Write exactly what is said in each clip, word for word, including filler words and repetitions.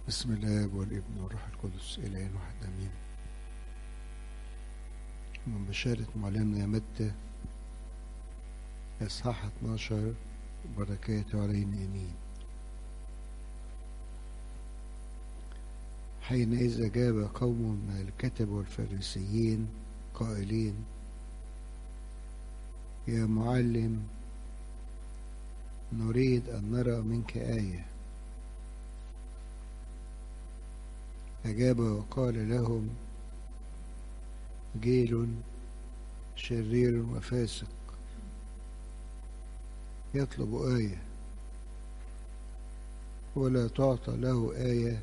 بسم الله والابن والروح القدس إلهين واحد أمين. من بشارة معلمنا متى إصحاح اتناشر، بركاته علينا آمين. حينئذ أجاب قوم من الكتب والفريسيين قائلين: يا معلم، نريد أن نرى منك آية. أجاب وقال لهم: جيل شرير وفاسق يطلب آية، ولا تعطى له آية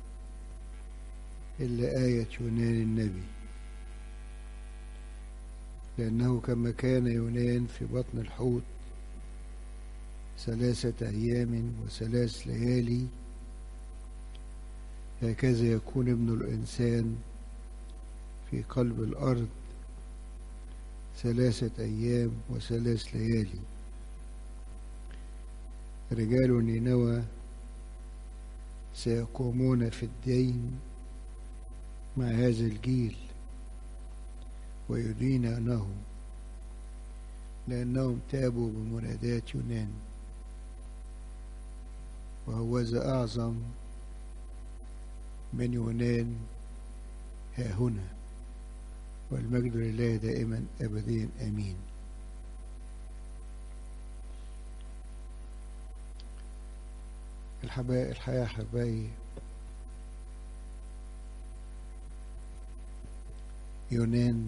إلا آية يونان النبي، لأنه كما كان يونان في بطن الحوت ثلاثة أيام وثلاث ليالي، هكذا يكون ابن الإنسان في قلب الأرض ثلاثة أيام وثلاث ليالي. رجال نينوى سيقومون في الدين مع هذا الجيل ويدينونه، لأنهم تابوا بمنادات يونان، وهوذا أعظم من يونان ها هنا، والمجد لله دائما أبديا آمين. الحبايب الحياة حبايب، يونان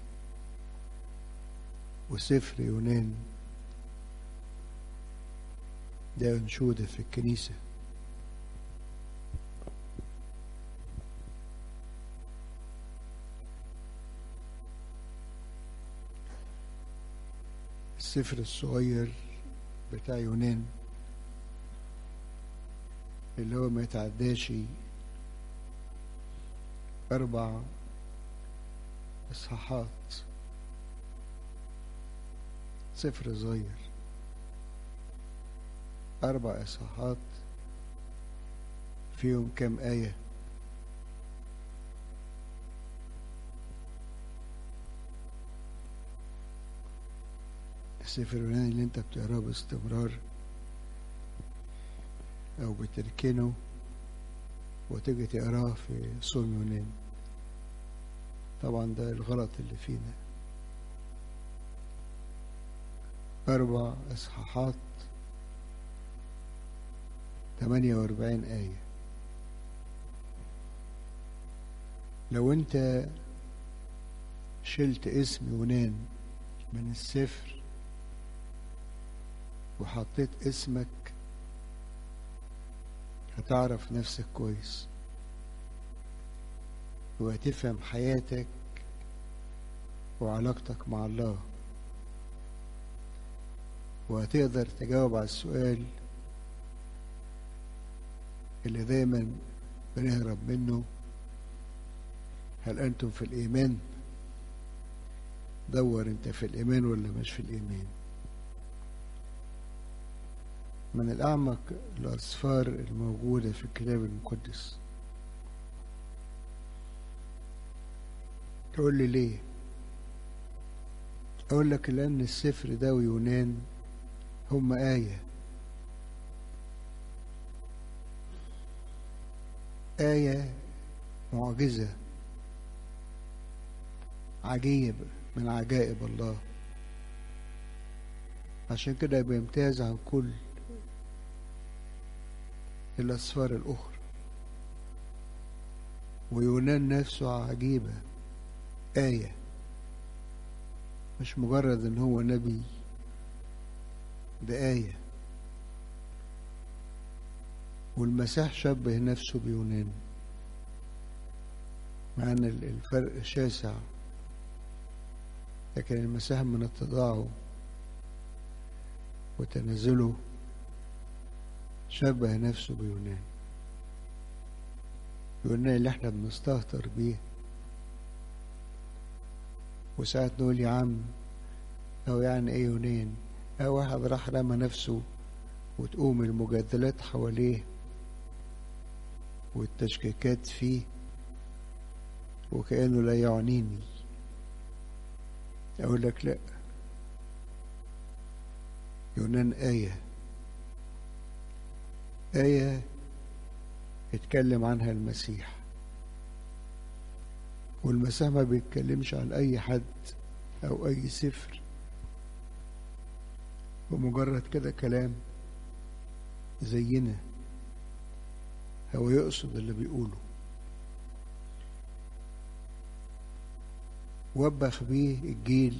وسفر يونان ده أنشودة في الكنيسة. السفر الصغير بتاع يونان اللي هو ما يتعداش أربع إصحاحات، سفر صغير أربع إصحاحات فيهم كم آية؟ السفر اليوناني اللي انت بتقراه باستمرار او بتركنه وتيجي تقراه في صوم يونان، طبعا ده الغلط اللي فينا. أربع إصحاحات تمانية وأربعين آية. لو انت شلت اسم يونان من السفر وحطيت اسمك هتعرف نفسك كويس، وهتفهم حياتك وعلاقتك مع الله، وهتقدر تجاوب على السؤال اللي دايما بنهرب منه: هل أنتم في الإيمان؟ دور انت في الإيمان ولا مش في الإيمان. من الأعمق الأسفار الموجودة في الكتاب المقدس. تقول لي ليه؟ أقول لك لأن السفر ده ويونان هم آية آية معجزة عجيب من عجائب الله، عشان كده بيمتاز عن كل الأسفار الأخرى. ويونان نفسه عجيبة، آية، مش مجرد ان هو نبي، ده آية. والمسيح شبه نفسه بيونان، مع ان الفرق شاسع، لكن المسيح من اتضاعه وتنازله شبه نفسه بيونان. يونان اللي احنا بنستهتر بيه، وساعات نقول يا عم او يعني ايه يونان، او واحد راح رمى نفسه وتقوم المجادلات حواليه والتشكيكات فيه وكأنه لا يعنيني، أقول لك لا، يونان آية آية يتكلم عنها المسيح، والمسيح ما بيتكلمش عن أي حد أو أي سفر بمجرد كده كلام زينا، هو يقصد اللي بيقوله. وبخ بيه الجيل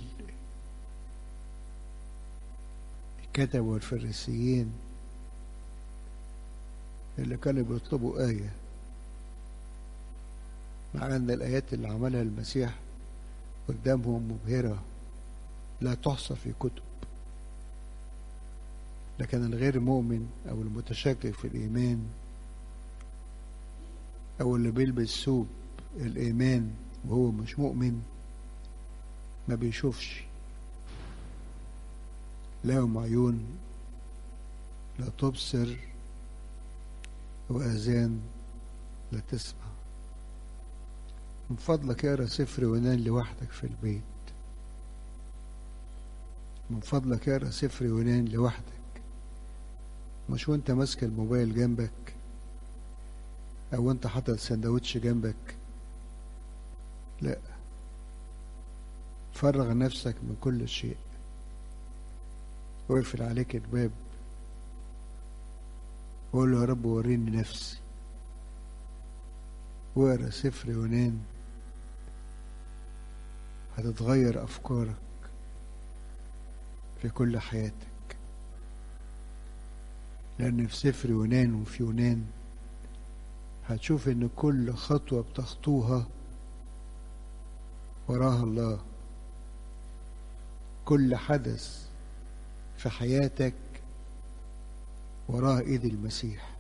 الكتب والفريسيين اللي كانوا بيطلبوا آية، مع أن الآيات اللي عملها المسيح قدامهم مبهرة لا تحصى في كتب، لكن الغير مؤمن أو المتشكك في الإيمان أو اللي بيلبس ثوب الإيمان وهو مش مؤمن ما بيشوفش، لهم عيون لا تبصر وآذان لا تسمع. من فضلك اقرا سفر يونان لوحدك في البيت، من فضلك اقرا سفر يونان لوحدك، مش وانت ماسك الموبايل جنبك او انت حاطط سندوتش جنبك، لا، فرغ نفسك من كل شيء، واقفل عليك الباب وقول له يا رب وريني نفسي، واقرا سفر يونان، هتتغير أفكارك في كل حياتك. لأن في سفر يونان وفي يونان هتشوف إن كل خطوة بتخطوها وراها الله، كل حدث في حياتك وراه إيد المسيح.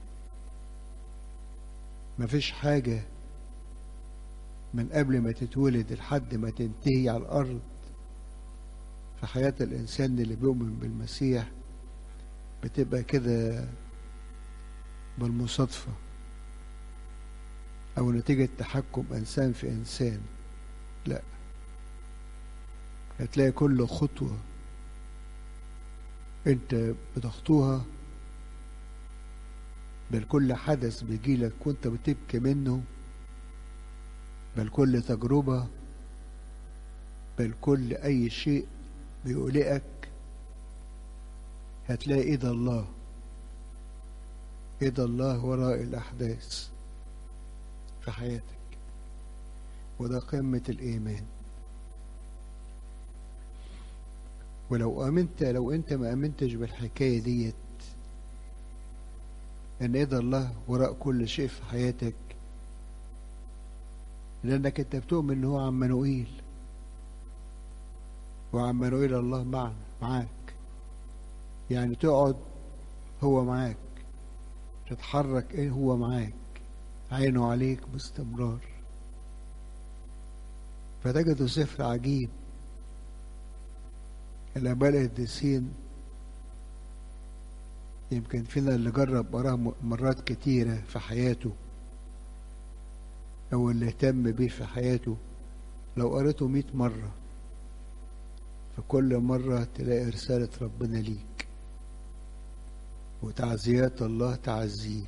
مفيش حاجة من قبل ما تتولد لحد ما تنتهي على الأرض في حياة الإنسان اللي بيؤمن بالمسيح بتبقى كده بالمصادفة أو نتيجة تحكم إنسان في إنسان، لا، هتلاقي كل خطوة أنت بتخطوها، بل كل حدث بيجيلك وأنت بتبكي منه، بل كل تجربة، بل كل أي شيء بيقلقك، هتلاقي إيد الله، إيد الله وراء الأحداث في حياتك. وده قمة الإيمان. ولو آمنت، لو أنت ما آمنتش بالحكاية ديت إن إيد الله وراء كل شيء في حياتك، لأنك أنت بتؤمن إن هو عمانوئيل، وعمانوئيل الله معنا معاك، يعني تقعد هو معاك، تتحرك إيه هو معاك، عينه عليك باستمرار. فتجد سفر عجيب. الآباء القديسين يمكن فينا اللي جرب قراه مرات كتيرة في حياته أو اللي اهتم بيه في حياته، لو قريته مئة مرة فكل مرة تلاقي رسالة ربنا ليك وتعزيات الله تعزيك،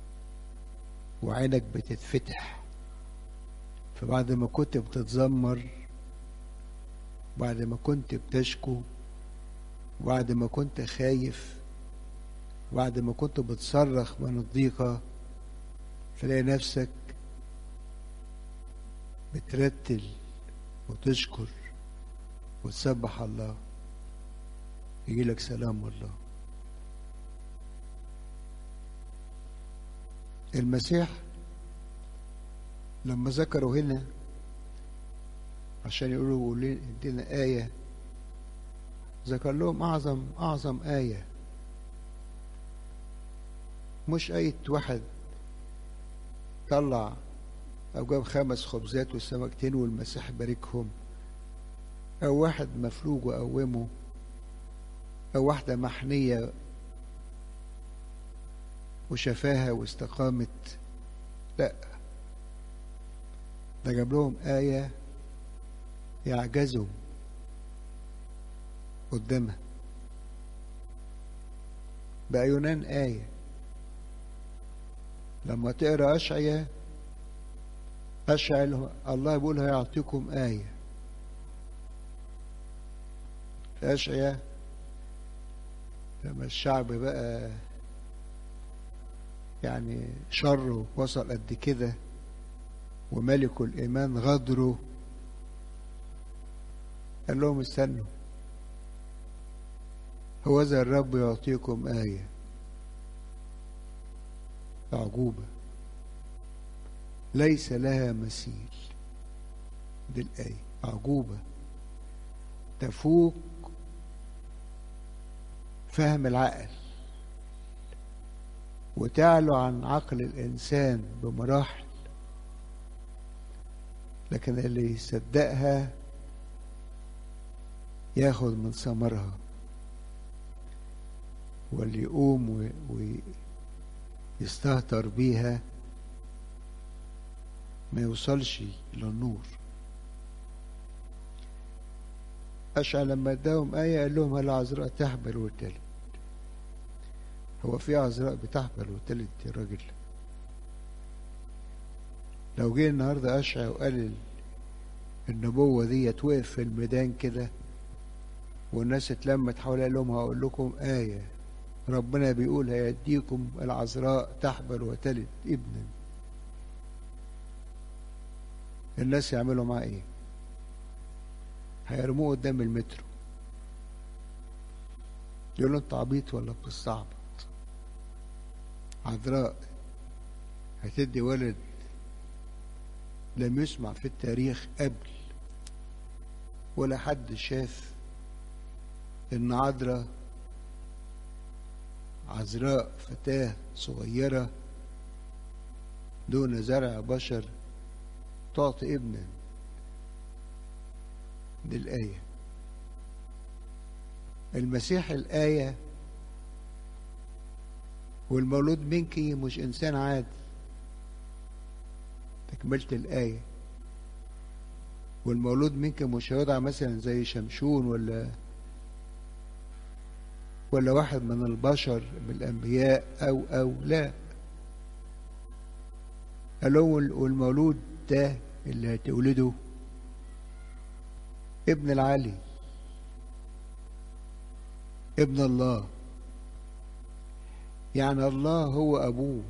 وعينك بتتفتح. فبعد ما كنت بتتذمر، بعد ما كنت بتشكو، بعد ما كنت خايف، بعد ما كنت بتصرخ من الضيقة، تلاقي نفسك بترتل وتشكر وتسبح الله، يجيلك سلام الله. المسيح لما ذكروا هنا عشان يقولوا قولوا ادينا آية، ذكر لهم أعظم أعظم آية، مش آية واحد طلع أو جاب خمس خبزات والسمكتين والمسيح باركهم، أو واحد مفلوج وقومه، أو واحدة محنية وشفاها واستقامت، لا، ده جاب لهم آية يعجزوا قدامها. بقى يونان آية. لما تقرأ أشعياء، أشعياء الله بيقول هيعطيكم آية. في أشعياء لما الشعب بقى يعني شره وصل قد كده وملك الإيمان غدره، قال لهم استنوا، هو ذا الرب يعطيكم آية عجوبة ليس لها مثيل. دي الآية عجوبة تفوق فهم العقل وتعلو عن عقل الإنسان بمراحل، لكن اللي يصدقها ياخد من ثمرها، واللي يقوم ويستهتر بيها ما يوصلش للنور. أشعياء لما اداهم آية قال لهم هل عذراء تحبل وتلد؟ هو في عذراء بتحبل وتلد يا راجل؟ لو جه النهارده أشعياء وقال النبوة دي وقف في الميدان كده والناس اتلمت حواليه قال لهم هقول لكم آية، ربنا بيقول هيديكم العذراء تحبل وتلد ابنا، الناس يعملوا معاه ايه؟ هيرموه قدام المترو، يقولوا انت عبيط ولا بتستعبط؟ عذراء هتدي ولد لم يسمع في التاريخ قبل، ولا حد شاف ان عذراء عذراء فتاة صغيرة دون زرع بشر تعطي ابنا. دي الآية. المسيح الآية، والمولود منك مش إنسان عادي، تكملة الآية. والمولود منك مش هيوضع مثلا زي شمشون ولا ولا واحد من البشر من الأنبياء أو أو لا، قالوا والمولود ده اللي هتولده ابن العلي، ابن الله، يعني الله هو أبوه.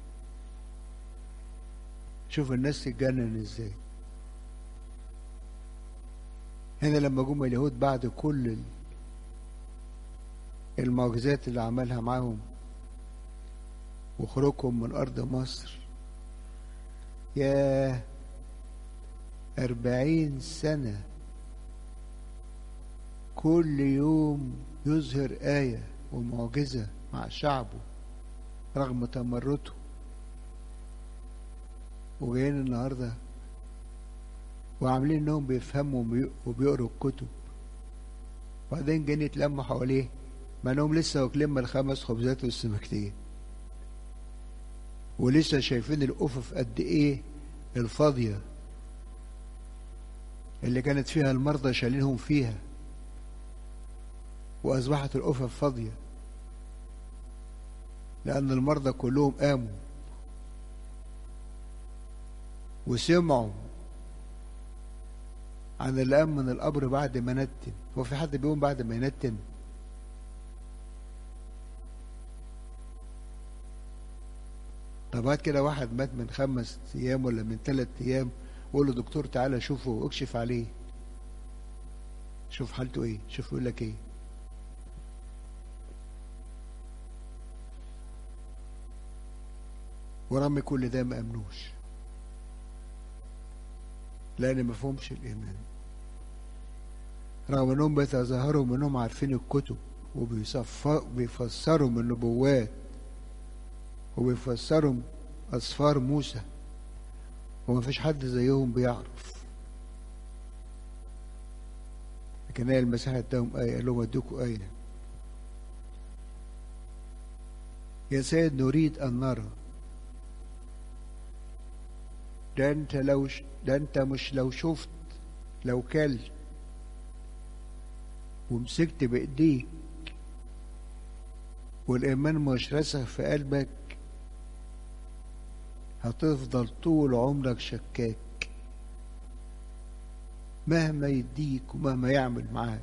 شوف الناس تتجنن ازاي. هنا لما جم اليهود بعد كل المعجزات اللي عملها معاهم وخروجهم من أرض مصر، يا أربعين سنة كل يوم يظهر آية ومعجزة مع شعبه رغم تمرده، وجايين النهاردة وعاملين انهم بيفهموا وبيقروا الكتب، وبعدين جايين يتلموا حواليه مع انهم لسه واكلين من الخمس خبزات والسمكتين، ولسه شايفين الأفف قد ايه الفاضية اللي كانت فيها المرضى شالينهم فيها، وأصبحت الأفف فاضية لأن المرضى كلهم قاموا وسمعوا عن اللي قام من القبر بعد ما نتن. هو في حد بيقوم بعد ما ينتن؟ طب هات كده واحد مات من خمس أيام ولا من ثلاث أيام وقول له دكتور تعالى شوفه واكشف عليه، شوف حالته ايه، شوف يقول لك ايه. ورغم كل ده ما امنوش لان ما فهمش الايمان، رغم انهم بيتظاهروا انهم عارفين الكتب وبيفسروا من النبوات وبيفسروا اسفار موسى، وما فيش حد زيهم بيعرف. لكن هي المسيح اداهم آية، قال لهم ادوكوا آية يا سيد نريد أن نرى. ده انت لو ش... ده انت مش لو شفت، لو كلت ومسكت بايديك والايمان مش راسخ في قلبك، هتفضل طول عمرك شكاك مهما يديك ومهما يعمل معاك.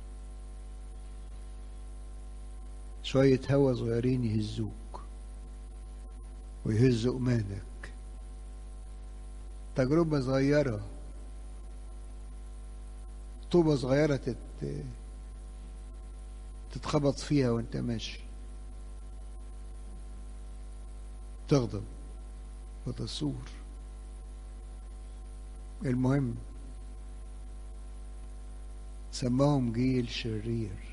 شوية هوا صغيرين يهزوك ويهزوا إيمانك. تجربة صغيرة، طوبة صغيرة تت... تتخبط فيها وانت ماشي، تغضب وتصور. المهم سماهم جيل شرير.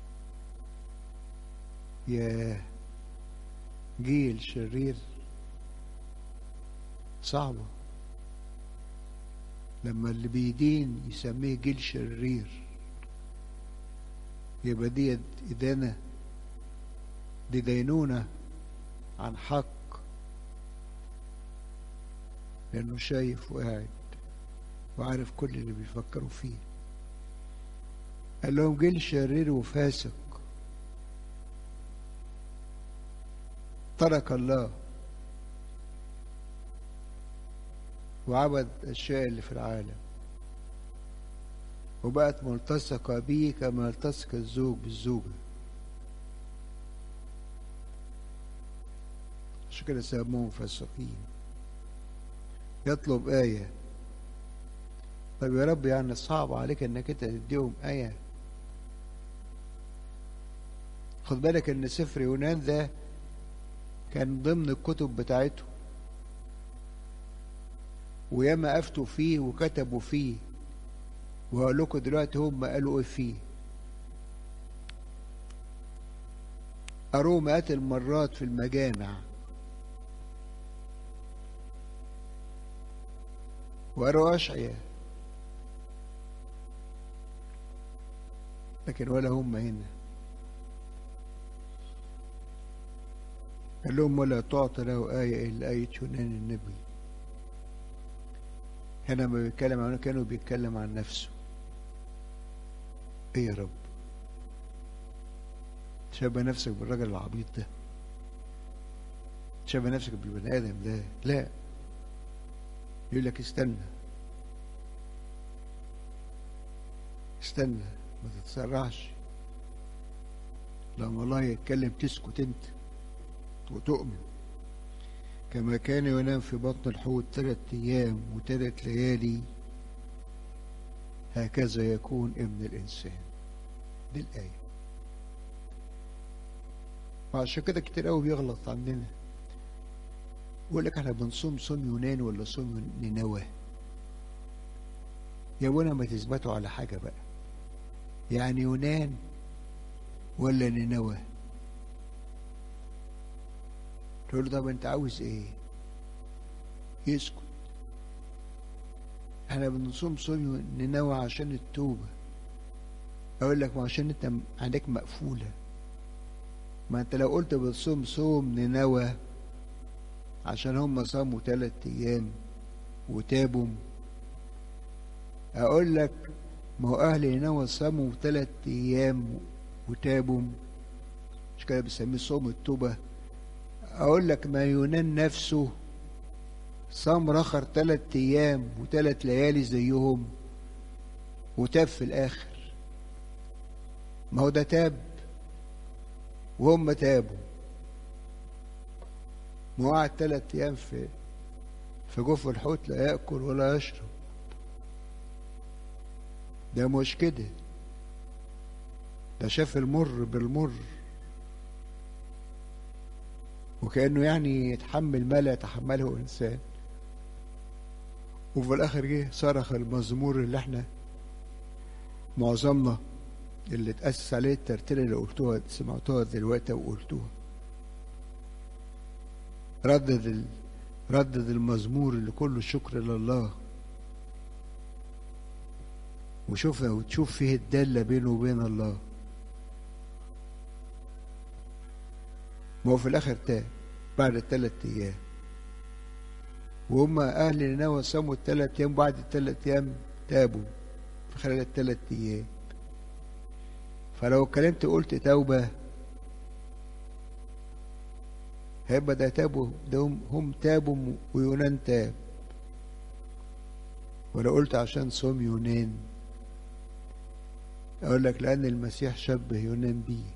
يا جيل شرير، صعبة لما اللي بيدين يسميه جيل شرير. يبقى دي إدانة، دي دينونة عن حق، لأنه شايف وقاعد وعارف كل اللي بيفكروا فيه. قال لهم جيل شرير وفاسق ترك الله وعبد الأشياء اللي في العالم، وبقت ملتصقة بيه كما يلتصق الزوج بالزوجة. عشان كده سموهم فاسقين. يطلب آية. طب يا رب يعني صعب عليك انك انت تديهم آية؟ خد بالك ان سفر يونان ده كان ضمن الكتب بتاعته، وياما افتوا فيه وكتبوا فيه، وهقول لكم دلوقتي هم قالوا ايه فيه. قروه مئات المرات في المجامع، وقروا أشعياء، لكن ولا هم هنا. قال لهم ولا تعطى له آية إلا آية يونان النبي. هنا ما بيتكلم عنه كانوا بيتكلم عن نفسه. ايه يا رب، تشبه نفسك بالراجل العبيط ده، تشبه نفسك بالبني آدم ده؟ لا، يقول لك استنى استنى ما تتسرعش. لما الله يتكلم تسكت انت وتؤمن. كما كان ينام في بطن الحوت ثلاث ايام وثلاث ليالي، هكذا يكون ابن الانسان. دي الايه. وعشان كده كتير قوي بيغلط عندنا، يقول لك احنا بنصوم صوم يونان ولا صوم نينوى. يا ابونا ما تثبتوا على حاجه بقى، يعني يونان ولا نينوى؟ تقول له طب انت عاوز ايه؟ يسكت. احنا بنصوم صوم نينوى عشان التوبه. اقول لك ما عشان انت عندك مقفوله. ما انت لو قلت بتصوم صوم نينوى عشان هم صاموا ثلاث ايام وتابوا، اقول لك ما هو اهل نينوى صاموا ثلاث ايام وتابوا، مش كده بيسميه صوم التوبه. اقول لك ما يونان نفسه صام رخر ثلاث ايام وثلاث ليالي زيهم وتاب في الاخر. ما هو ده تاب وهم تابوا. ما هو قعد ثلاث ايام في في جوف الحوت لا ياكل ولا يشرب. ده مش كده، ده شاف المر بالمر، وكأنه يعني يتحمل ما لا يتحمله إنسان. وفي الآخر جه صرخ المزمور اللي احنا معظمنا اللي اتأسس عليه الترتيل اللي قلتوها سمعتوها دلوقتي وقلتوها. ردد ال... ردد المزمور اللي كله شكر لله، وشوف وتشوف فيه الدالة بينه وبين الله. ما هو في الآخر تاب بعد الثلاث أيام. وهم أهل نينوى صاموا الثلاث أيام، بعد الثلاث أيام تابوا في خلال الثلاث أيام. فلو اتكلمت قلت توبة هيبقى ده تابوا، ده هم, هم تابوا ويونان تاب. ولو قلت عشان صوم يونان أقول لك لأن المسيح شبه يونان بيه.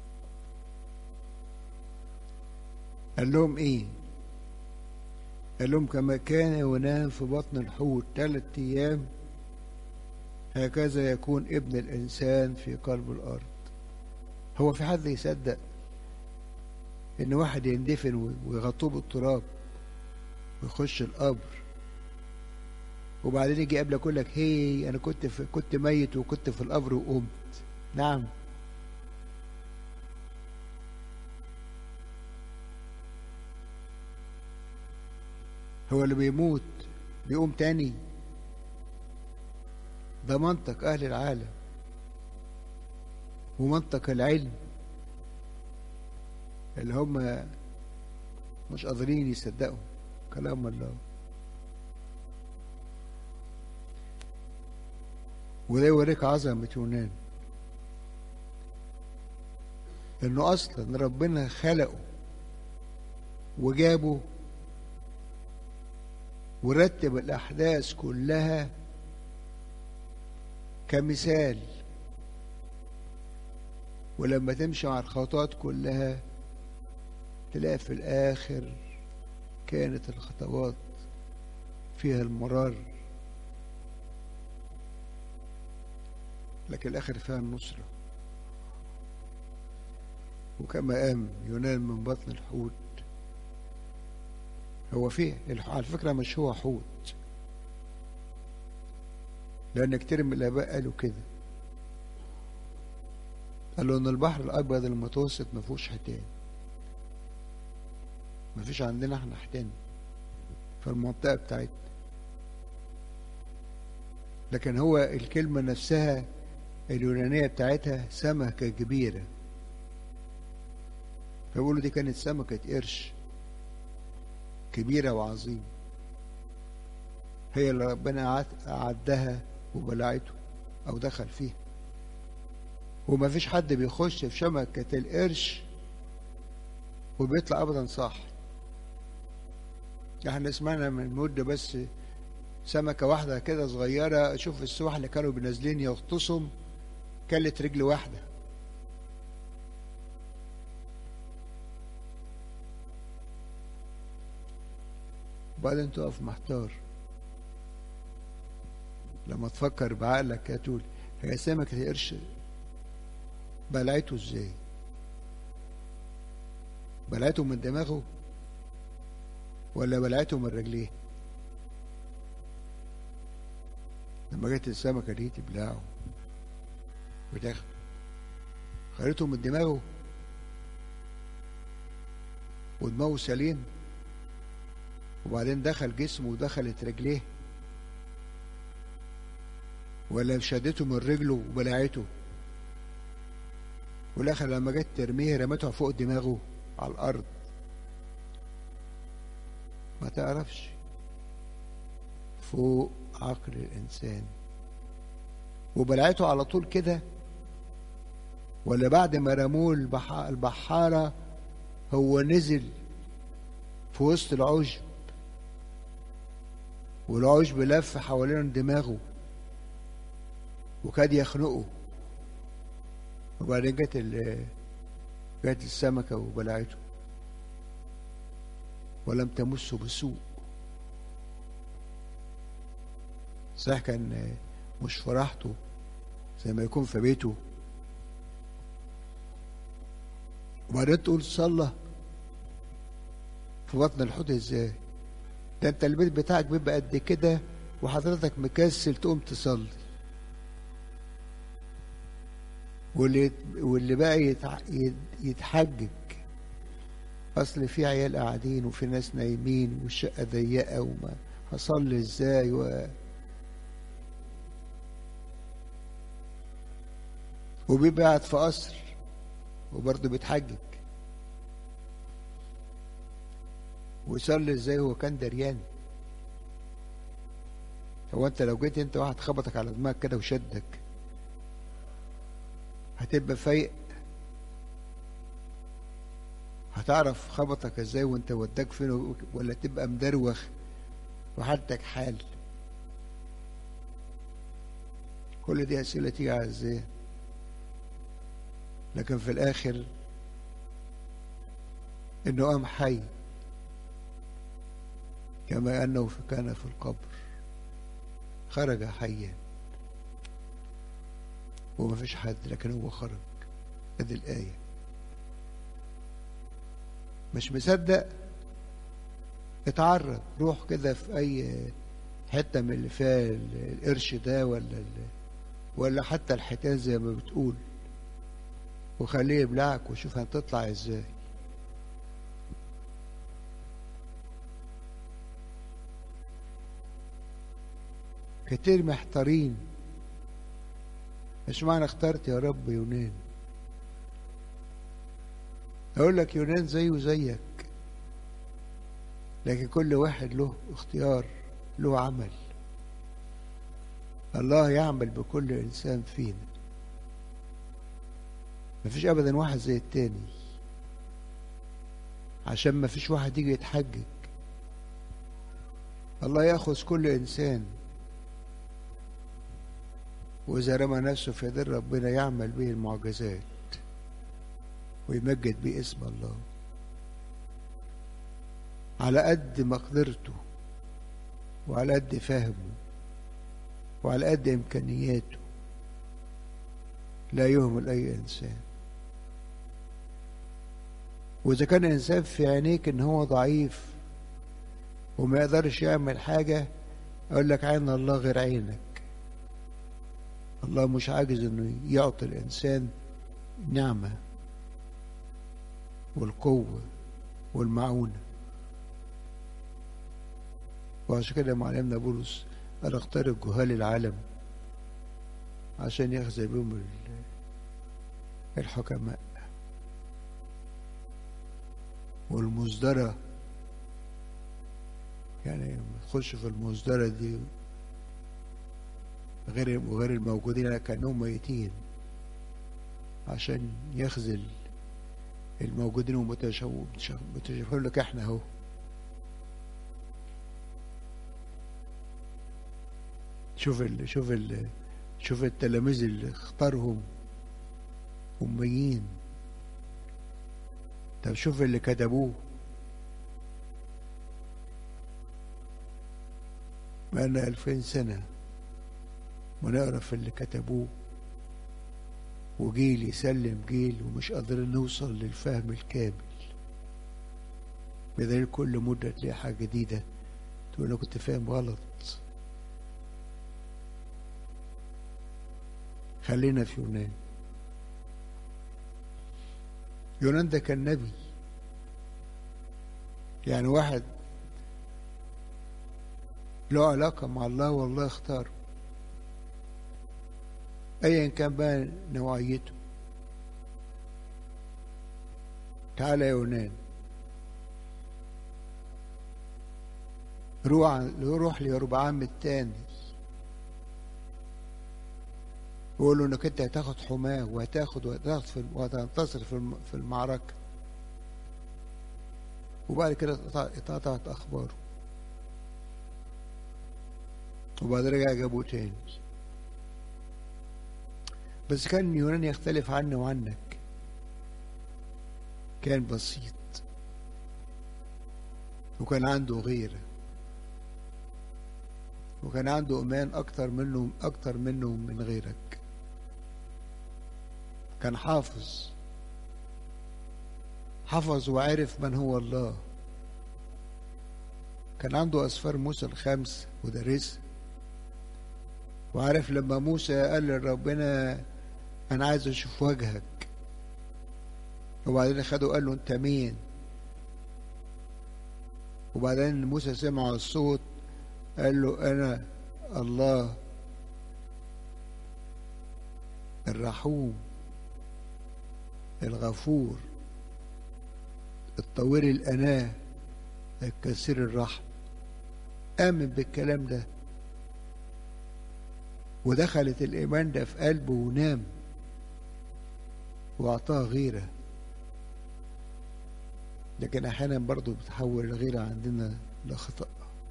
قال لهم إيه؟ قال لهم كما كان يونان في بطن الحوت ثلاث أيام هكذا يكون ابن الإنسان في قلب الأرض. هو في حد يصدق إن واحد يندفن ويغطوه بالتراب ويخش القبر وبعدين يجي قبلك يقول لك هي أنا كنت في كنت ميت وكنت في القبر وقمت؟ نعم. هو اللي بيموت بيقوم تاني؟ ده منطق أهل العالم ومنطق العلم اللي هم مش قادرين يصدقوا كلام الله. وده يوريك عظمة يونان، انه اصلا ربنا خلقه وجابه ورتب الاحداث كلها كمثال، ولما تمشي مع الخطوات كلها تلاقي في الاخر كانت الخطوات فيها المرار لكن الاخر فيها النصرة. وكما قام يونان من بطن الحوت، هو فيه على فكرة مش هو حوت، لأن كتير من الآباء قالوا كده، قالوا إن البحر الأبيض المتوسط ما فيهوش حيتان، ما فيش عندنا احنا حيتان في المنطقة بتاعتنا، لكن هو الكلمة نفسها اليونانية بتاعتها سمكة كبيرة، فبيقولوا دي كانت سمكة قرش كبيرة وعظيمة، هي اللي ربنا أعدها وبلعته أو دخل فيها. وما فيش حد بيخش في شبكة القرش وبيطلع أبدا صح. احنا سمعنا من مدة بس سمكة واحدة كده صغيرة، شوف السواح اللي كانوا بنازلين يغطسهم كلت رجل واحدة. وبعدين تقف محتار لما تفكر بعقلك يا تقول هي سمكة القرش بلعته ازاي؟ بلعته من دماغه ولا بلعته من رجليه؟ لما جت السمكة دي تبلعه وتاخد خليته من دماغه ودماغه سليم وبعدين دخل جسمه ودخلت رجليه، ولا شدته من رجله وبلعته والاخر لما جت ترميه رمته فوق دماغه على الارض؟ ما تعرفش، فوق عقل الانسان. وبلعته على طول كده ولا بعد ما رموه البحارة هو نزل في وسط العشب والعشب لف حوالين دماغه وكاد يخنقه، وبعدين جت جت السمكة وبلعته ولم تمسه بسوء. صحيح كان مش في راحته زي ما يكون في بيته، وبعدين تقول صلى في بطن الحوت ازاي؟ ده انت البيت بتاعك بيبقى قد كده وحضرتك مكسل تقوم تصلي، واللي واللي بقى يتحجج اصل في عيال قاعدين وفي ناس نايمين والشقه ضيقه وما هصلي ازاي و... وبيبقى قاعد في قصر وبرضه بيتحجج ويصلي ازاي هو كان دريان؟ هو انت لو جيت انت واحد خبطك على دماغك كده وشدك هتبقى فايق؟ هتعرف خبطك ازاي وانت وداك فين؟ ولا تبقى مدروخ وحالتك حال؟ كل دي اسئله تيجي على الذهن. لكن في الاخر انه قام حي كما انه كان في القبر، خرج حيا وما فيش حد لكن هو خرج. ادي الايه. مش مصدق؟ اتعرض، روح كده في اي حته من اللي فيها القرش ده ولا ولا حتى الحيتان زي ما بتقول، وخليه يبلعك وشوف هتطلع ازاي. كتير محتارين، مش معنى اخترت يا رب يونان. اقول لك يونان زيه زيك، لكن كل واحد له اختيار، له عمل. الله يعمل بكل انسان فينا، مفيش ابدا واحد زي التاني، عشان مفيش واحد يجي يتحجج. الله ياخذ كل انسان، واذا رمى نفسه في يد ربنا يعمل به المعجزات ويمجد به اسم الله على قد مقدرته وعلى قد فهمه وعلى قد امكانياته. لا يهمل اي انسان. واذا كان انسان في عينيك ان هو ضعيف وما يقدرش يعمل حاجه، اقول لك عين الله غير عينك. الله مش عاجز انه يعطي الانسان نعمه والقوه والمعونه. وعشان كده معلمنا بولس قال اختار الجهال العالم عشان يخزي بهم الحكماء. والمصدرة يعني تخش في المصدرة دي غير وغير الموجودين كأنهم ميتين عشان يخزل الموجودين ومتشابهين لك احنا اهو. شوف ال شوف ال شوف التلاميذ اللي اختارهم أميين. طب شوف اللي كتبوه بقالنا ألفين سنة ونقرا في اللي كتبوه، وجيل يسلم جيل ومش قادرين نوصل للفهم الكامل. بدليل كل مدة تلاقي حاجة جديدة تقول أنا كنت فاهم غلط. خلينا في يونان. يونان ده كان نبي، يعني واحد له علاقة مع الله والله اختاره ايا كان بقى نوعيته. تعالى يا يونان، روح روح ليربعام الثاني وقول له انك انت هتاخد حماه وهتاخد وهتاخد وهتنتصر في المعركه. وبعد كده اتقطعت اخباره، وبعد رجع جابوه تاني. بس كان يونان يختلف عني وعنك، كان بسيط وكان عنده غيره وكان عنده ايمان اكتر منه اكتر منه من غيرك. كان حافظ حفظ وعرف من هو الله. كان عنده أسفار موسى الخمس ودرسها، وعارف لما موسى قال لربنا أنا عايز أشوف وجهك، وبعدين خده قال له أنت مين؟ وبعدين موسى سمع الصوت قال له أنا الله الرحوم الغفور الطويل الأناة الكثير الرحم. آمن بالكلام ده ودخلت الإيمان ده في قلبه ونام، وأعطاها غيرة. لكن أحيانا برضو بتحول الغيرة عندنا لخطأ.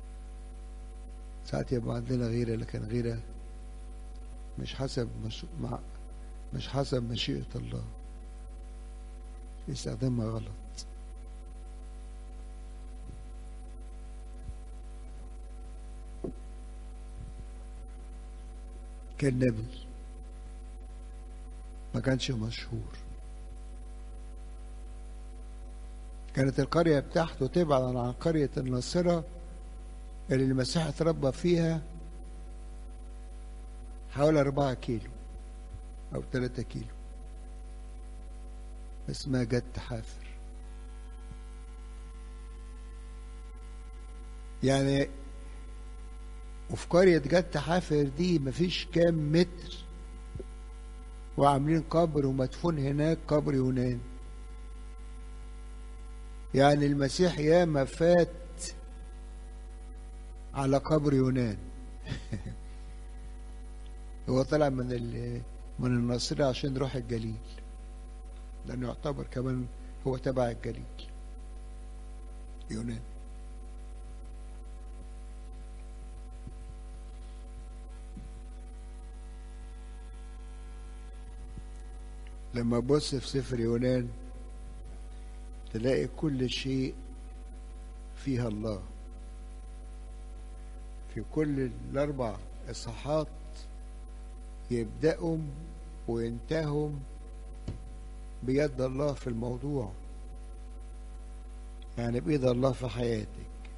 ساعات يبقى عندنا غيرة، لكن غيرة مش حسب مش, مع مش حسب مشيئة الله، استخدامها غلط. كان نبي ما كانش مشهور، كانت القرية بتاعته تبعد عن قرية الناصرة اللي المسيح اتربى فيها حوالي أربعة كيلو أو ثلاثة كيلو، اسمها جت حافر. يعني وفي قرية جت حافر دي مفيش كام متر وعاملين قبر ومدفون هناك قبر يونان. يعني المسيح ياما فات على قبر يونان. هو طلع من من الناصرة عشان يروح الجليل، لأنه يعتبر كمان هو تبع الجليل يونان. لما تبص في سفر يونان تلاقي كل شيء فيها الله، في كل الأربع إصحاحات يبدأهم وينتههم بيد الله في الموضوع، يعني بإيد الله في حياتك.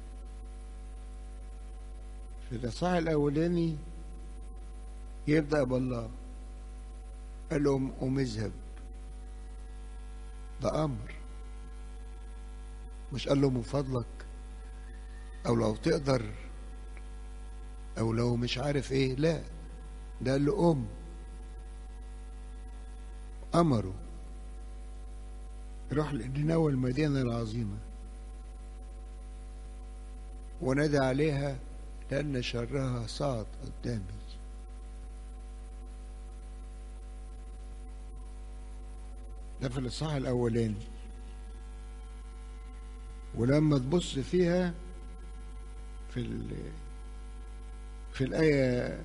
في الإصحاح الأولاني يبدأ بالله، قال لهم قوم اذهب، ده أمر، مش قال له من فضلك أو لو تقدر أو لو مش عارف إيه، لا، ده قال له قوم، أمره روح لنينوى المدينة العظيمة ونادى عليها لأن شرها صعد قدامي. ده في الإصحاح الأولاني. ولما تبص فيها في ال في الآية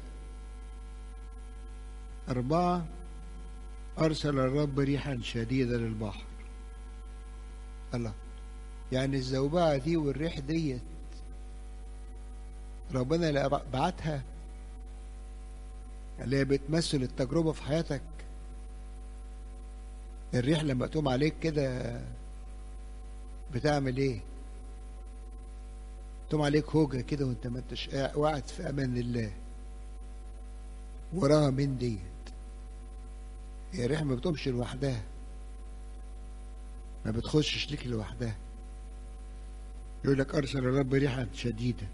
أربعة، أرسل الرب ريحا شديدة للبحر. الله، يعني الزوبعة دي والريح ديت ربنا اللي بعتها، اللي هي بتمثل التجربة في حياتك. الريح لما تقوم عليك كده بتعمل ايه؟ تقوم عليك هوجة كده وانت ما انتش قاعد في امان الله، وراها من ديت. هي الريح ما بتقومش لوحدها، ما بتخشش ليك لوحدها. يقول لك أرسل الرب ريحا شديدة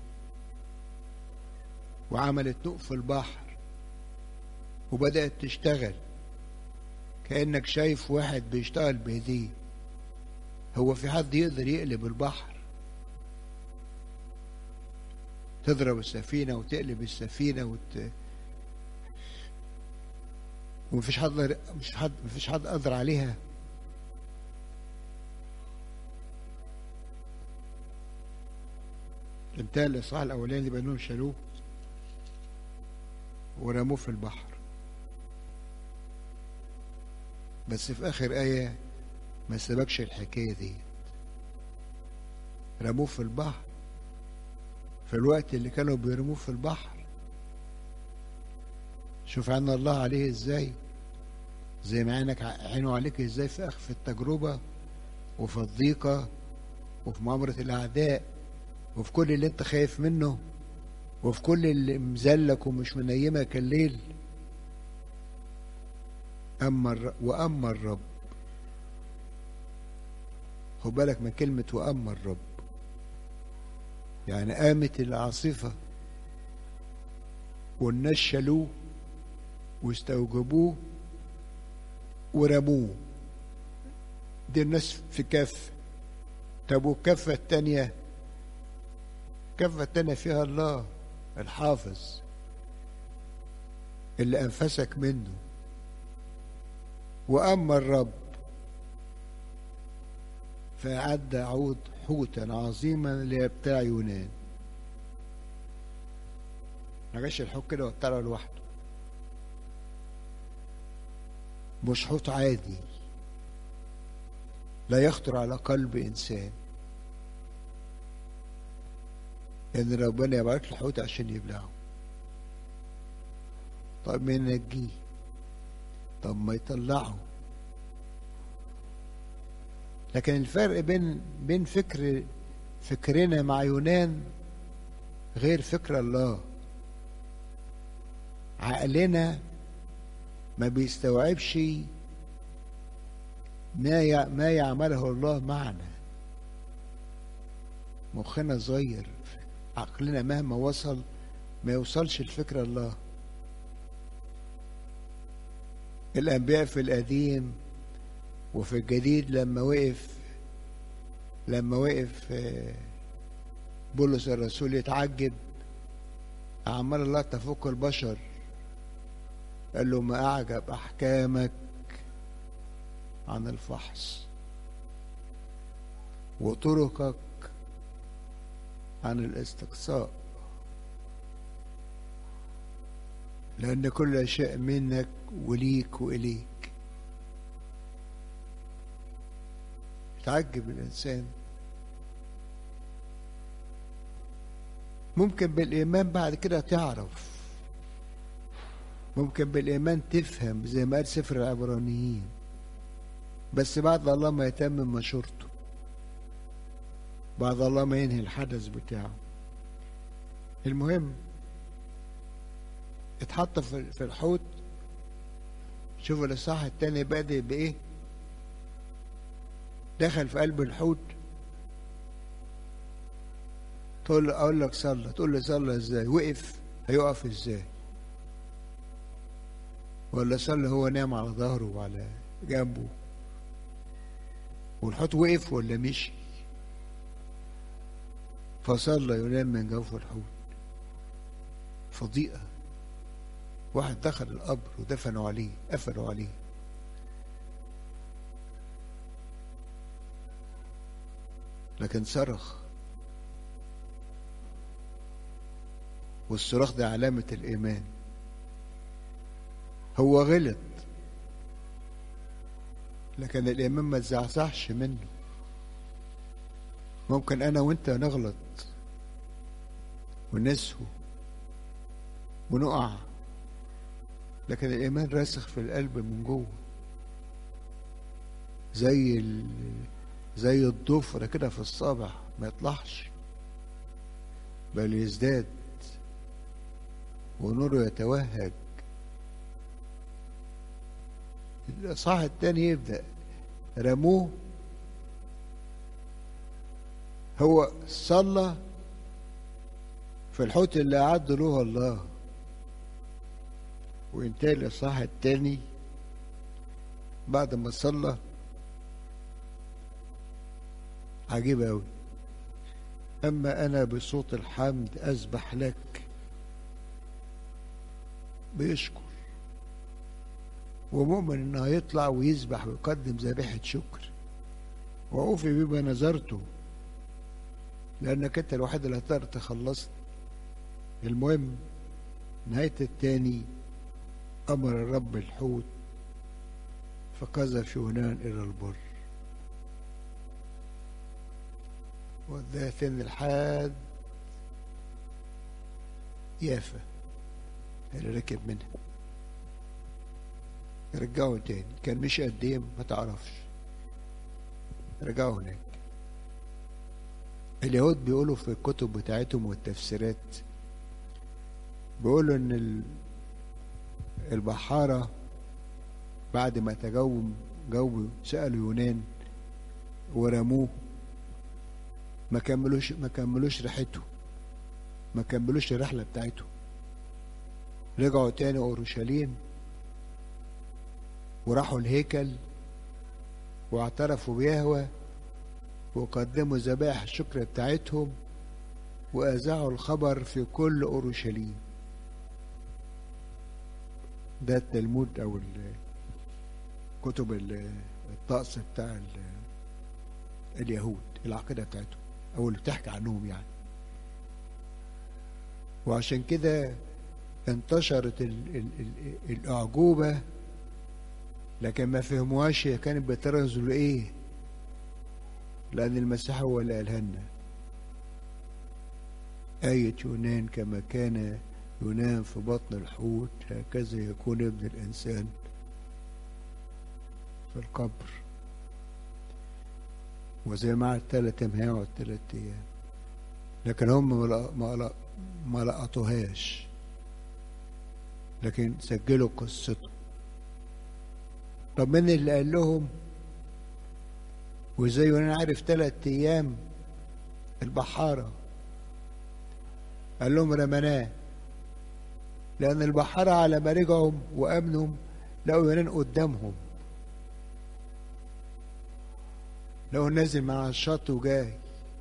وعملت نوء في البحر وبدأت تشتغل، كأنك شايف واحد بيشتغل بإيديه. هو في حد يقدر يقلب البحر؟ تضرب السفينة وتقلب السفينة وت... ومفيش حد مش حد مفيش حد قادر عليها. انتهى الإصحاح الأولاني اللي بأنهم شالوه ورموه في البحر. بس في آخر آية ما سبقش الحكاية دي، رموه في البحر. في الوقت اللي كانوا بيرموه في البحر شوف عين الله عليه ازاي، زي ما عينك عينه عليك ازاي في اخ في التجربة وفي الضيقة وفي مؤامرة الأعداء وفي كل اللي انت خايف منه وفي كل اللي مزلك ومش منيمك الليل. أما الرب وأما الرب، خد بالك من كلمة وأما الرب، يعني قامت العاصفة والناس شالوه واستوجبوه ورموه. دي الناس في كف. طب والكفة التانية، الكفة التانية فيها الله الحافظ اللي أنفسك منه. وأما الرب فأعد عود حوتا عظيما ليبتاع يونان. ما جاش الحوت كده وابتلعه لوحده، مش حوت عادي لا يخطر على قلب إنسان إن ربنا يبعت له الحوت عشان يبلعه. طب ما ينجيه، طب ما يطلعه. لكن الفرق بين بين فكر فكرنا مع يونان غير فكر الله. عقلنا ما بيستوعبش ما ما يعمله الله معنا. مخنا صغير، عقلنا مهما وصل ما يوصلش لفكر الله. الأنبياء في القديم وفي الجديد لما وقف لما وقف بولس الرسول يتعجب أعمال الله تفوق البشر، قال له ما أعجب أحكامك عن الفحص وطرقك عن الاستقصاء، لأن كل شيء منك وليك وإليك. يتعجب الإنسان. ممكن بالإيمان بعد كده تعرف، ممكن بالإيمان تفهم زي ما قال سفر العبرانيين، بس بعد الله ما يتمم مشورته، بعد الله ما ينهي الحدث بتاعه. المهم اتحط في الحوت. شوفوا الإصحاح التاني بادئ بإيه؟ دخل في قلب الحوت. تقول له أقول لك صلى، تقول له صلى إزاي؟ وقف، هيقف إزاي؟ ولا صلى هو نام على ظهره وعلى جنبه؟ والحوت وقف ولا مشي؟ فصلى يونان من جوف الحوت. فضيئة. واحد دخل القبر ودفنوا عليه، قفلوا عليه. لكن صرخ، والصراخ ده علامة الإيمان. هو غلط لكن الإيمان ما تزعزعش منه. ممكن أنا وأنت نغلط ونسهو ونقع، لكن الإيمان راسخ في القلب من جوه، زي ال... زي الضفر كده في الصابع، ما يطلعش بل يزداد ونوره يتوهج. الإصحاح التاني يبدأ رموه، هو صلى في الحوت اللي أعد له الله، وانتهى الإصحاح التاني بعد ما صلى. عجيب أوي. أما أنا بصوت الحمد أسبح لك. بيشكر ومؤمن إنه هيطلع ويسبح ويقدم ذبيحة شكر. وأوفي بما نذرته، لأنك أنت الوحيد اللي هتقدر تخلصني. المهم نهاية التاني أمر الرب الحوت فقذف يونان إلى البر، وداه تاني لحد يافا اللي ركب منها. رجعوا تاني، كان مش قد ايه ما تعرفش. رجعوا هناك. اليهود بيقولوا في الكتب بتاعتهم والتفسيرات، بيقولوا ان البحارة بعد ما تجاوبوا جاوبوا سألوا يونان ورموه، ما كملوش ما كملوش ريحته، ما كملوش الرحلة بتاعته. رجعوا تاني اورشليم وراحوا الهيكل واعترفوا بيهوه وقدموا ذبائح الشكر بتاعتهم وأذاعوا الخبر في كل أورشليم. ده التلمود او كتب الطقس بتاع اليهود، العقيدة بتاعتهم او اللي بتحكي عنهم يعني. وعشان كده انتشرت ال ال ال الأعجوبة، لكن ما فهموهاش هي كانت بترمز لإيه، لأن المسيح هو اللي قالها لنا. آية يونان كما كان يونان في بطن الحوت هكذا يكون ابن الإنسان في القبر. وزي ما قعد ثلاث أيام هيقعد ثلاث أيام، لكن هم ما ما لقطوهاش، لكن سجلوا قصته. طب مين اللي قال لهم؟ وازاي يونان عارف ثلاث ايام؟ البحاره قال لهم رمناه، لان البحاره على ما رجعوا وامنوا لقوا يونان قدامهم، لقوا نازل من على الشط وجاي.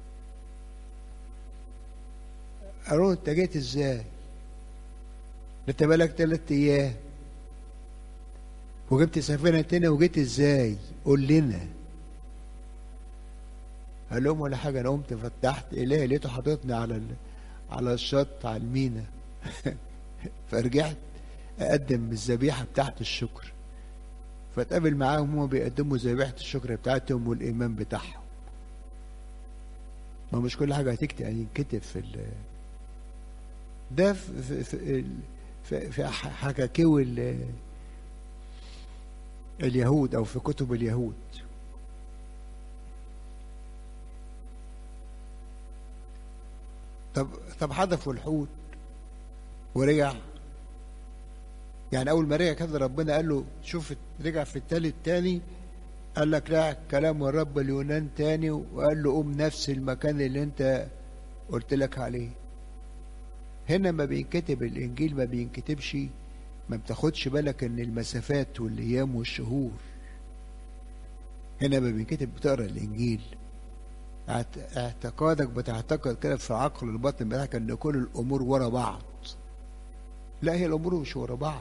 قالوا له انت جيت ازاي؟ انت بالك ثلاث ايام وجبت سفينه تاني وجيت ازاي؟ قول لنا. قال لهم ولا حاجه، انا قمت فتحت الهي لقيته حاططني على على الشط على المينا فرجعت اقدم الذبيحه بتاعت الشكر، فاتقابل معاهم هم بيقدموا ذبيحه الشكر بتاعتهم والايمان بتاعهم. ما مش كل حاجه هتكتب يعني ينكتب في ال ده في في في, في, في حكاكيو اليهود او في كتب اليهود. طب طب حذفوا الحوت ورجع، يعني اول ما رجع كده ربنا قال له شوف رجع في التالت تاني، قال لك لا كلام الرب اليونان تاني، وقال له قوم نفس المكان اللي انت قلت لك عليه. هنا ما بينكتب الانجيل ما بينكتبش، ما بتاخدش بالك ان المسافات والايام والشهور. هنا ما بينكتب بتقرا الانجيل اعتقادك بتعتقد كده في عقل الباطن بتاعك ان كل الامور ورا بعض. لا، هي الامور مش ورا بعض.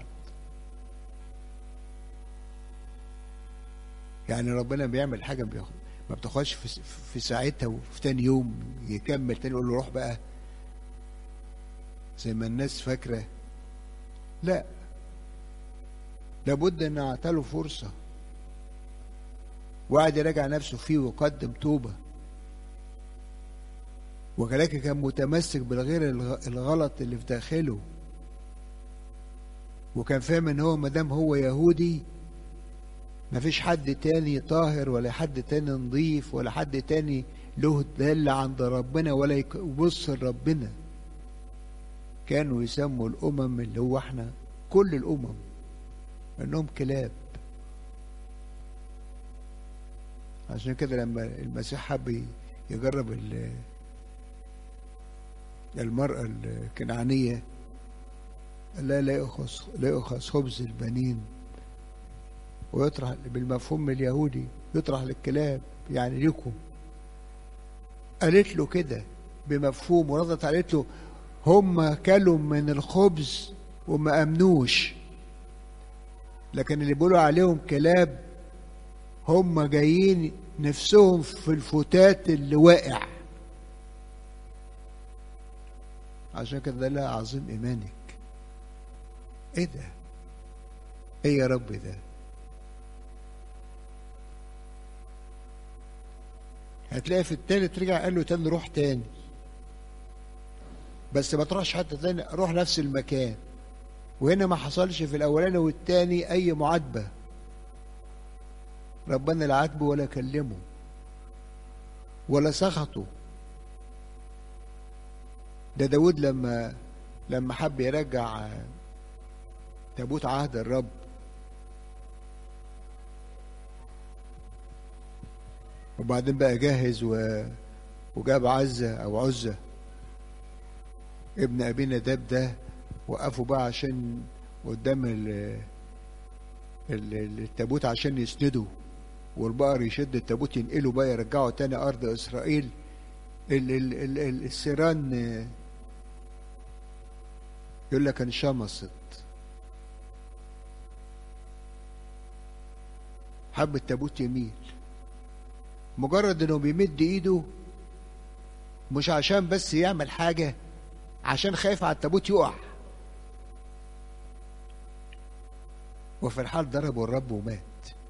يعني ربنا بيعمل حاجه بياخد ما بتاخدش في, في ساعتها وفي تاني يوم يكمل تاني يقول له روح بقى زي ما الناس فاكره. لا، لابد ان اعطاله فرصه وقعد يراجع نفسه فيه ويقدم توبه، وكذلك كان متمسك بالغير الغلط اللي في داخله، وكان فاهم ان هو مادام هو يهودي مفيش حد تاني طاهر ولا حد تاني نظيف ولا حد تاني له دل عند ربنا ولا يبص لربنا. كانوا يسموا الامم اللي هو احنا كل الامم انهم كلاب. عشان كده لما المسيح حب يجرب المرأة الكنعانية لا لا يأخذ لا يأخذ خبز البنين ويطرح بالمفهوم اليهودي، يطرح للكلاب يعني لكم. قالت له كده بمفهوم ورضت، قالت له هم كلوا من الخبز وما امنوش، لكن اللي بيقولوا عليهم كلاب هم جايين نفسهم في الفتات اللي واقع. عشان كده ده لا عظيم ايمانك. ايه ده؟ ايه يا رب ده؟ هتلاقي في التالت رجع قال له تاني روح تاني، بس ما تروحش حتى تاني، روح نفس المكان. وهنا ما حصلش في الاولاني والتاني اي معاتبه، ربنا لا عاتبه ولا كلمه ولا سخطه. ده داود لما لما حب يرجع تابوت عهد الرب وبعدين بقى جاهز و... وجاب عزة او عزة ابن ابي نداب ده، وقفوا بقى عشان قدام ال... ال... التابوت عشان يسندوا، والبقر يشد التابوت ينقله بقى يرجعوا تاني ارض اسرائيل. ال... ال... ال... السيران يقول لك انشمصت حب التابوت يميل. مجرد انه بيمد ايده مش عشان بس يعمل حاجة، عشان خايف على التابوت يقع. وفي الحال ضربه الرب ومات.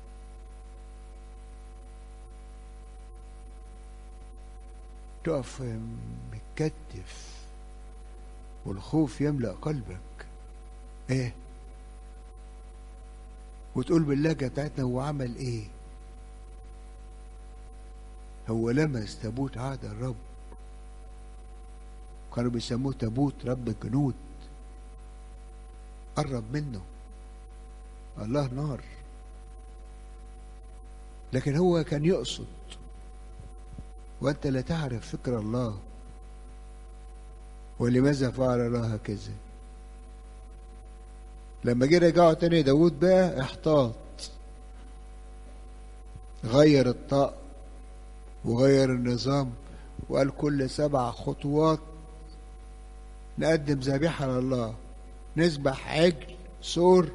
تقف متكتف والخوف يملأ قلبك، ايه، وتقول باللهجة بتاعتنا هو عمل ايه؟ هو لمس تابوت عهد الرب، كانوا بيسموه تابوت رب الجنود. قرب منه، الله نار، لكن هو كان يقصد، وانت لا تعرف فكر الله. ولماذا فعل الله هكذا؟ لما جه رجعوا تاني داود بقى احتاط، غير الطقم وغير النظام، وقال كل سبع خطوات نقدم ذبيحة لله، نذبح عجل سور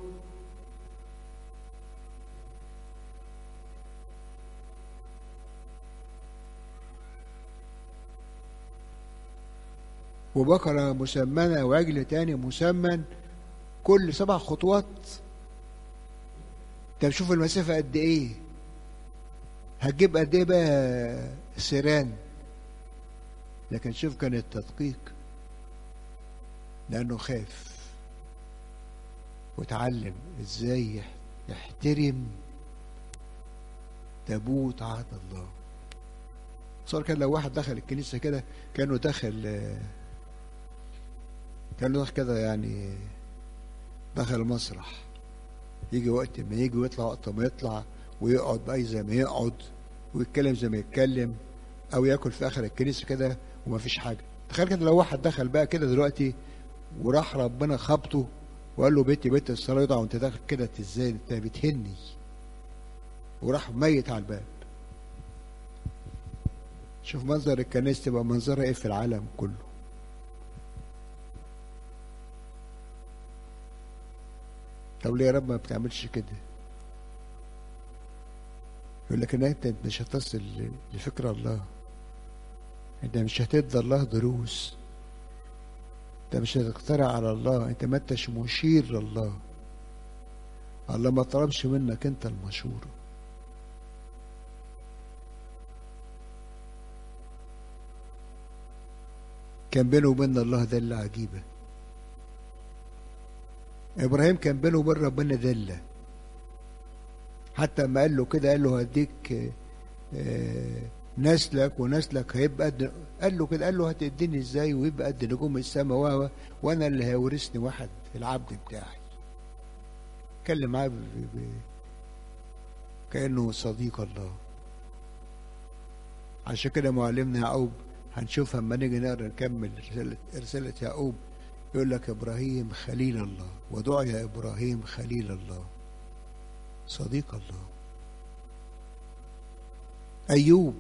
وبقرة مسمنة وعجل تاني مسمن، كل سبع خطوات. طب شوف المسافة قد ايه، هتجيب قد ايه بقى سيران. لكن شوف كان التدقيق، لأنه خاف وتعلم ازاي يحترم تابوت عهد الله. صار كان لو واحد دخل الكنيسة كده كانه دخل كانه دخل كده يعني دخل المسرح، يجي وقت ما يجي ويطلع وقت ما يطلع، ويقعد بقى زي ما يقعد، ويتكلم زي ما يتكلم، او ياكل في اخر الكنيسة كده وما فيش حاجة. تخيل كده لو واحد دخل بقى كده دلوقتي وراح ربنا خبطه وقال له بيتي بيت الصلاة يضع وانت داخل كده، ازاي انت بتهني، وراح ميت على الباب. شوف منظر الكنيسة تبقى منظرها ايه في العالم كله. طب ليه يا رب ما بتعملش كده؟ يقول لك ان انت مش هتصل لفكر الله، انت مش هتدي الله دروس، انت مش هتقترع على الله، انت ما انتش مشير لله. الله ما طلبش منك انت المشورة. كان بينه وبين الله دلة عجيبة. ابراهيم كان بينه وبين ربنا دلة، حتى ما قال له كده، قال له هديك نسلك ونسلك هيبقى قد، قال له كده، قال له هتديني ازاي ويبقى قد نجوم السماء، و وانا اللي هيورثني واحد العبد بتاعي. اتكلم معاه ب... ب... كانه صديق الله. عشان كده معلمنا يعقوب هنشوفها اما نيجي نقرا نكمل رساله رساله يعقوب، يقول لك ابراهيم خليل الله، ودعي ابراهيم خليل الله، صديق الله. ايوب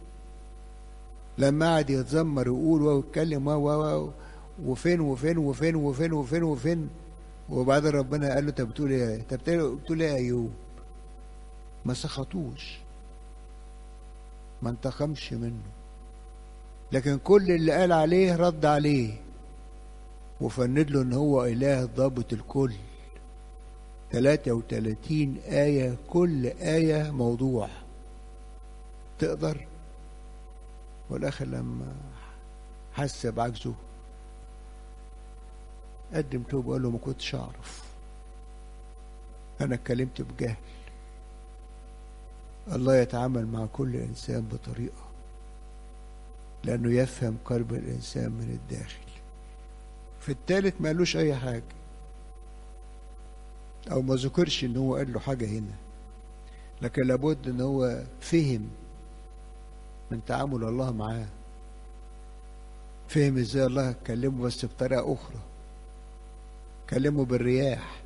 لما قعد يتذمر ويقول ويتكلم و وفين وفين وفين وفين وفين وفين، وبعدين ربنا قال له انت بتقول ايه؟ انت بتقول ايه يا ايوب؟ ما سخطوش، ما انتقمش منه، لكن كل اللي قال عليه رد عليه وفند له ان هو اله ضابط الكل. ثلاثة وثلاثين آية، كل آية موضوع. تقدر؟ والاخر لما حس بعجزه قدم توبه وقال له ما كنتش اعرف، انا اتكلمت بجهل. الله يتعامل مع كل انسان بطريقه، لانه يفهم قلب الانسان من الداخل. في الثالث ما قالوش اي حاجه، او ما ذكرش ان هو قال له حاجه هنا، لكن لابد ان هو فهم من تعامل الله معاه، فهم ازاي الله كلمه بس بطريقه اخرى. كلمه بالرياح،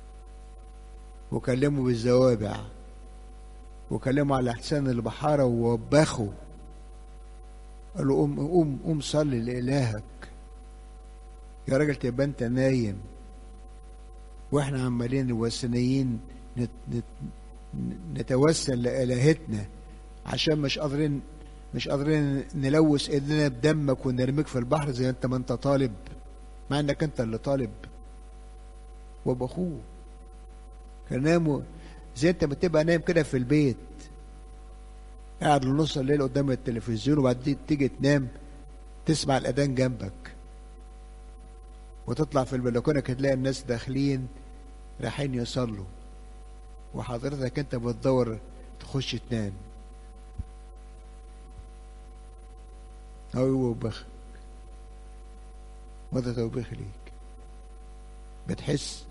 وكلمه بالزوابع، وكلمه على احسان البحاره ووبخه، قال له قوم قوم قوم صلي لإلهك يا راجل، تبقى انت نايم واحنا عمالين وثنيين نت نت نتوسل لإلهتنا عشان مش قادرين مش قادرين نلوث ايدينا بدمك ونرميك في البحر زي انت ما انت طالب، مع انك انت اللي طالب. وباخوه كان ناموا زي انت ما تبقى نايم كده في البيت قاعد لنص الليل قدام التلفزيون، وبعدين تيجي تنام تسمع الاذان جنبك، وتطلع في البلكونه تلاقي الناس داخلين رايحين يصلوا، وحضرتك انت بتدور تخش تنام. هو يوبخك، وده توبيخ ليك. بتحس؟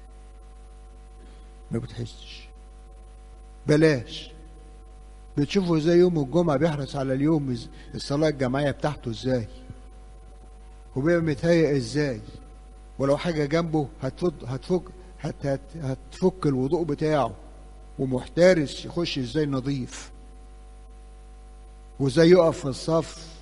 ما بتحسش. بلاش. بتشوفوا ازاي يوم الجمعة بيحرص على اليوم الصلاة الجماعية بتاعته ازاي، وبيبقى متهيأ ازاي، ولو حاجة جنبه هتفك هتفك هت هت هتفك الوضوء بتاعه، ومحترس يخش ازاي نظيف، وازاي يقف في الصف.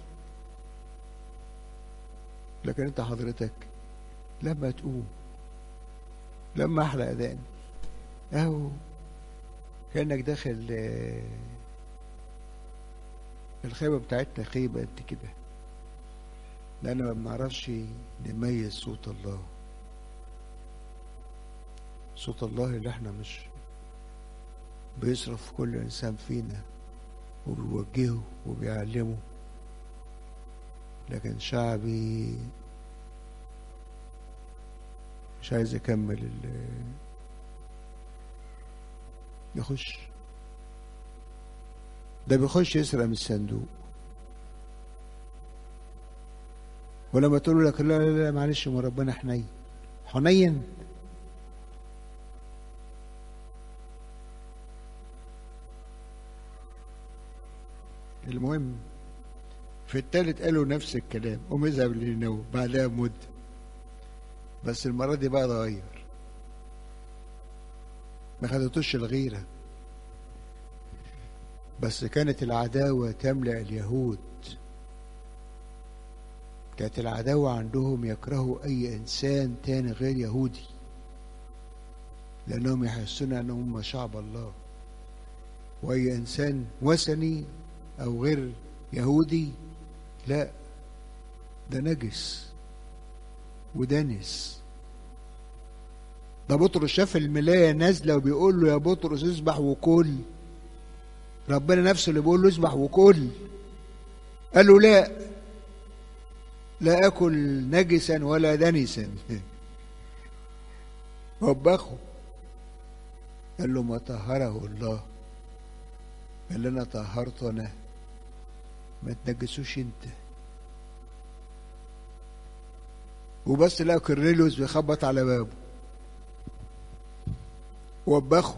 لكن انت حضرتك لما تقوم، لما احلى اذان اهو كأنك داخل الخيبة بتاعتنا خيبة انت كده، لأن ما بنعرفش نميز صوت الله. صوت الله اللي احنا مش بيصرف كل انسان فينا وبيوجهه وبيعلمه، لكن شعبي مش عايز يكمل ال يخش. ده بيخش يسرق من الصندوق، ولما تقول لك لا لا لا معلش ما ربنا حنين حنين. المهم في التالت قالوا نفس الكلام، قوم اذهب لنينوى بعدها بمدة، بس المرة دي بقى اتغير، ما خدتوش الغيرة، بس كانت العداوة تملأ اليهود. كانت العداوة عندهم يكرهوا أي إنسان تاني غير يهودي، لأنهم يحسون أنهم شعب الله، وأي إنسان وثني أو غير يهودي لا، ده نجس ودنس. ده بطرس شاف الملاية نازلة وبيقول له يا بطرس اذبح وكل، ربنا نفسه اللي بيقول له اذبح وكل، قال له لا لا أكل نجسا ولا دنسا. وبخه، قال له ما طهره الله، قال له أنا طهرت أنا، ما تنجسوش أنت. وبس لقى كورنيليوس بيخبط على بابه، وبخه،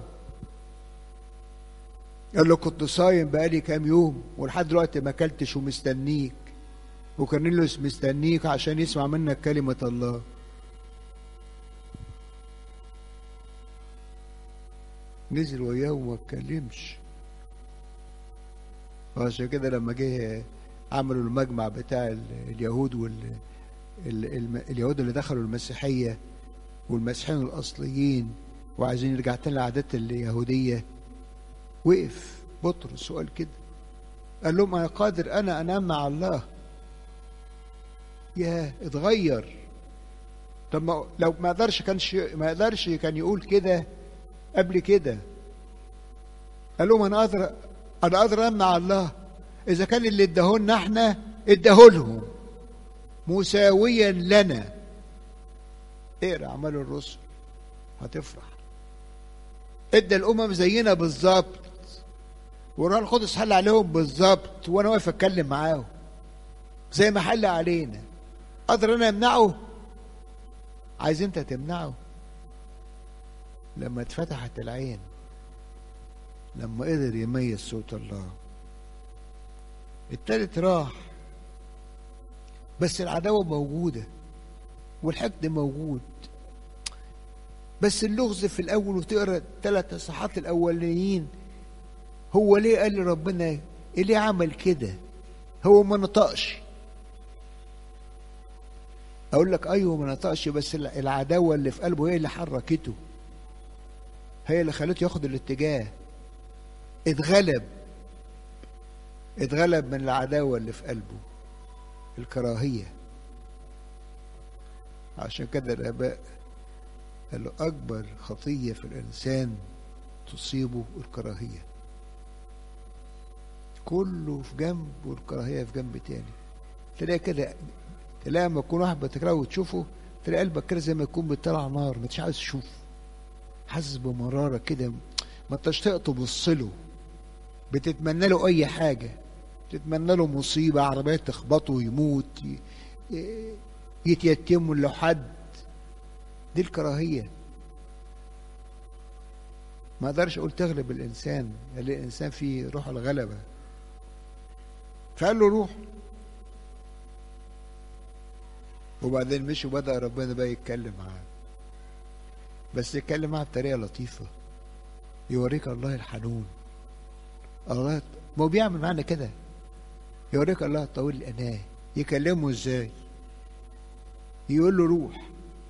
قال له كنت صايم بقالي كام يوم ولحد دلوقتي ما اكلتش ومستنيك، وكورنيليوس مستنيك عشان يسمع منك كلمة الله. نزل وياه وما اتكلمش. وعشان كده لما جه عملوا المجمع بتاع اليهود وال ال... ال... اليهود اللي دخلوا المسيحية والمسيحيين الأصليين وعايزين يرجع تاني للعادات اليهودية، وقف بطرس وقال كده، قال لهم أنا قادر أنا أنام مع الله. يا اتغير. طب ما لو ما قدرش كان ما قدرش كان يقول كده قبل كده. قال لهم انا قادر انا قادر انام مع الله، اذا كان اللي اداهولنا احنا اداهولهم مساويا لنا. اقرا اعمال الرسل هتفرح. ادى الامم زينا بالظبط، والروح القدس حل عليهم بالظبط، وانا واقف اتكلم معاهم زي ما حل علينا. قادر انا امنعه؟ عايز انت تمنعه؟ لما اتفتحت العين، لما قدر يميز صوت الله. التالت راح، بس العداوة موجودة والحقد موجود. بس اللغز في الأول، وتقرأ الثلاث اصحاحات الأولانيين، هو ليه قال لربنا ليه عمل كده؟ هو ما نطقش. أقول لك أيوه ما نطقش، بس العداوة اللي في قلبه هي اللي حركته، هي اللي خلته ياخد الاتجاه. اتغلب اتغلب من العداوة اللي في قلبه، الكراهية. عشان كده الآباء قالوا أكبر خطية في الإنسان تصيبه الكراهية. كله في جنب والكراهية في جنب تاني. تلاقي كده، تلاقي لما يكون واحد بتكرهه وتشوفه تلاقي قلبك كده زي ما يكون بيطلع نار، ما انتش عايز تشوفه، حاسس بمرارة كده، ما انتش طايق تبص له، بتتمنى له أي حاجة، بتتمنى له مصيبة، عربية تخبطه ويموت، يتيتم لو حد. دي الكراهية. ما اقدرش اقول تغلب الانسان، الانسان فيه روح الغلبة. فقال له روح. وبعدين مشي وبدأ ربنا بقى يتكلم معاه، بس يتكلم معاه بطريقة لطيفة، يوريك الله الحنون. الله ما هو بيعمل معانا كده، يوريك الله طويل الأناة. يكلمه ازاي؟ يقول له روح،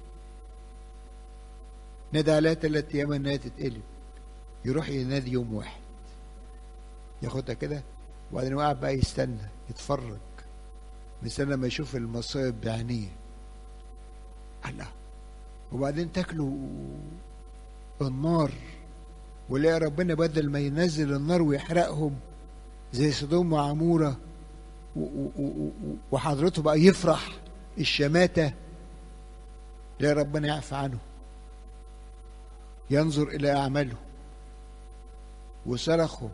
نادى عليها ثلاث ايام انها تتقلب، يروح ينادي يوم واحد ياخدها كده، وبعدين وقع بقى يستنى يتفرج، مستنى لما يشوف المصائب بعينيه. الله. وبعدين تاكلوا النار، ولاقي ربنا بدل ما ينزل النار ويحرقهم زي سدوم وعمورة وحضرته بقى يفرح الشماتة، لا ربنا يعفى عنه، ينظر إلى أعماله وصرخهم.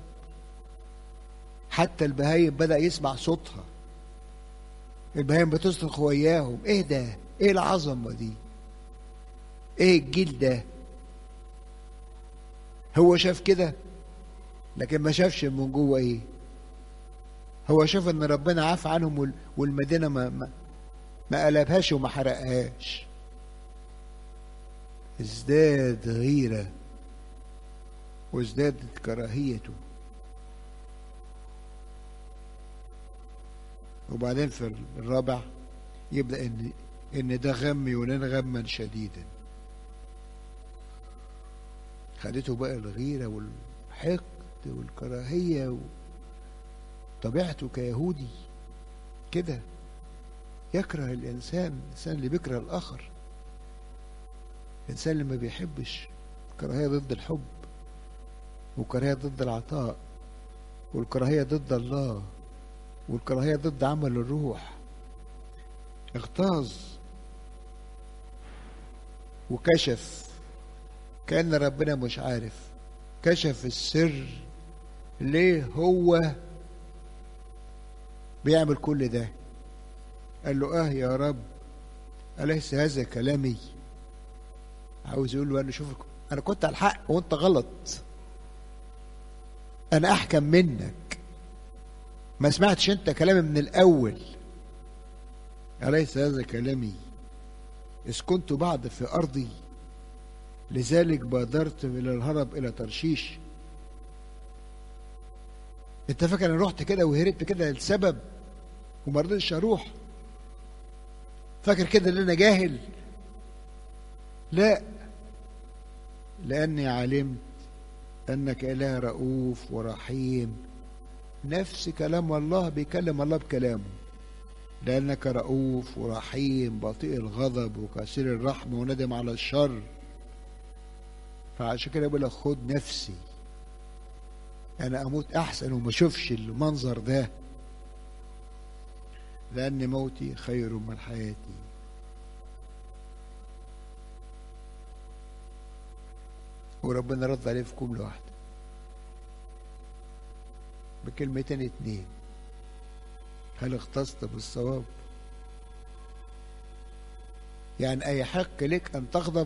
حتى البهايم بدأ يسمع صوتها، البهايم بتصرخ وياهم. ايه ده؟ ايه العظمة دي؟ ايه الجيل ده؟ هو شاف كده لكن ما شافش من جوه ايه. هو شاف ان ربنا عاف عنهم والمدينة ما ما, ما قلبهاش وما حرقهاش. ازداد غيرة وازدادت كراهيته. وبعدين في الرابع يبدأ ان ان ده غم يونان غما شديدا. خدته بقى الغيرة والحقد والكراهية، طبيعته كيهودي كده يكره الإنسان، الإنسان اللي بيكره الآخر، الإنسان اللي ما بيحبش. الكراهية ضد الحب، والكراهية ضد العطاء، والكراهية ضد الله، والكراهية ضد عمل الروح. اغتاظ وكشف كأن ربنا مش عارف، كشف السر ليه هو بيعمل كل ده. قال له اه يا رب أليس هذا كلامي؟ عاوز يقول له انا شوفك، انا كنت على الحق وانت غلط، انا احكم منك، ما سمعتش انت كلامي من الاول. أليس هذا كلامي إذ كنت بعد في أرضي، لذلك بادرت إلى الهرب إلى ترشيش. أنت فاكر أنا رحت كده وهربت كده لسبب وما رضيتش أروح؟ فاكر كده إن أنا جاهل؟ لا، لأني علمت أنك إله رؤوف ورحيم. نفس كلام الله، بيكلم الله بكلامه، لأنك رؤوف ورحيم بطيء الغضب وكثير الرحمة وندم على الشر. فعشان كده بقول لك خد نفسي، أنا أموت أحسن وما أشوفش المنظر ده، لأن موتي خير من حياتي. وربنا رد عليه في جملة واحدة، بكلمتين اتنين: هل اختصت بالصواب؟ يعني أي حق لك أن تغضب؟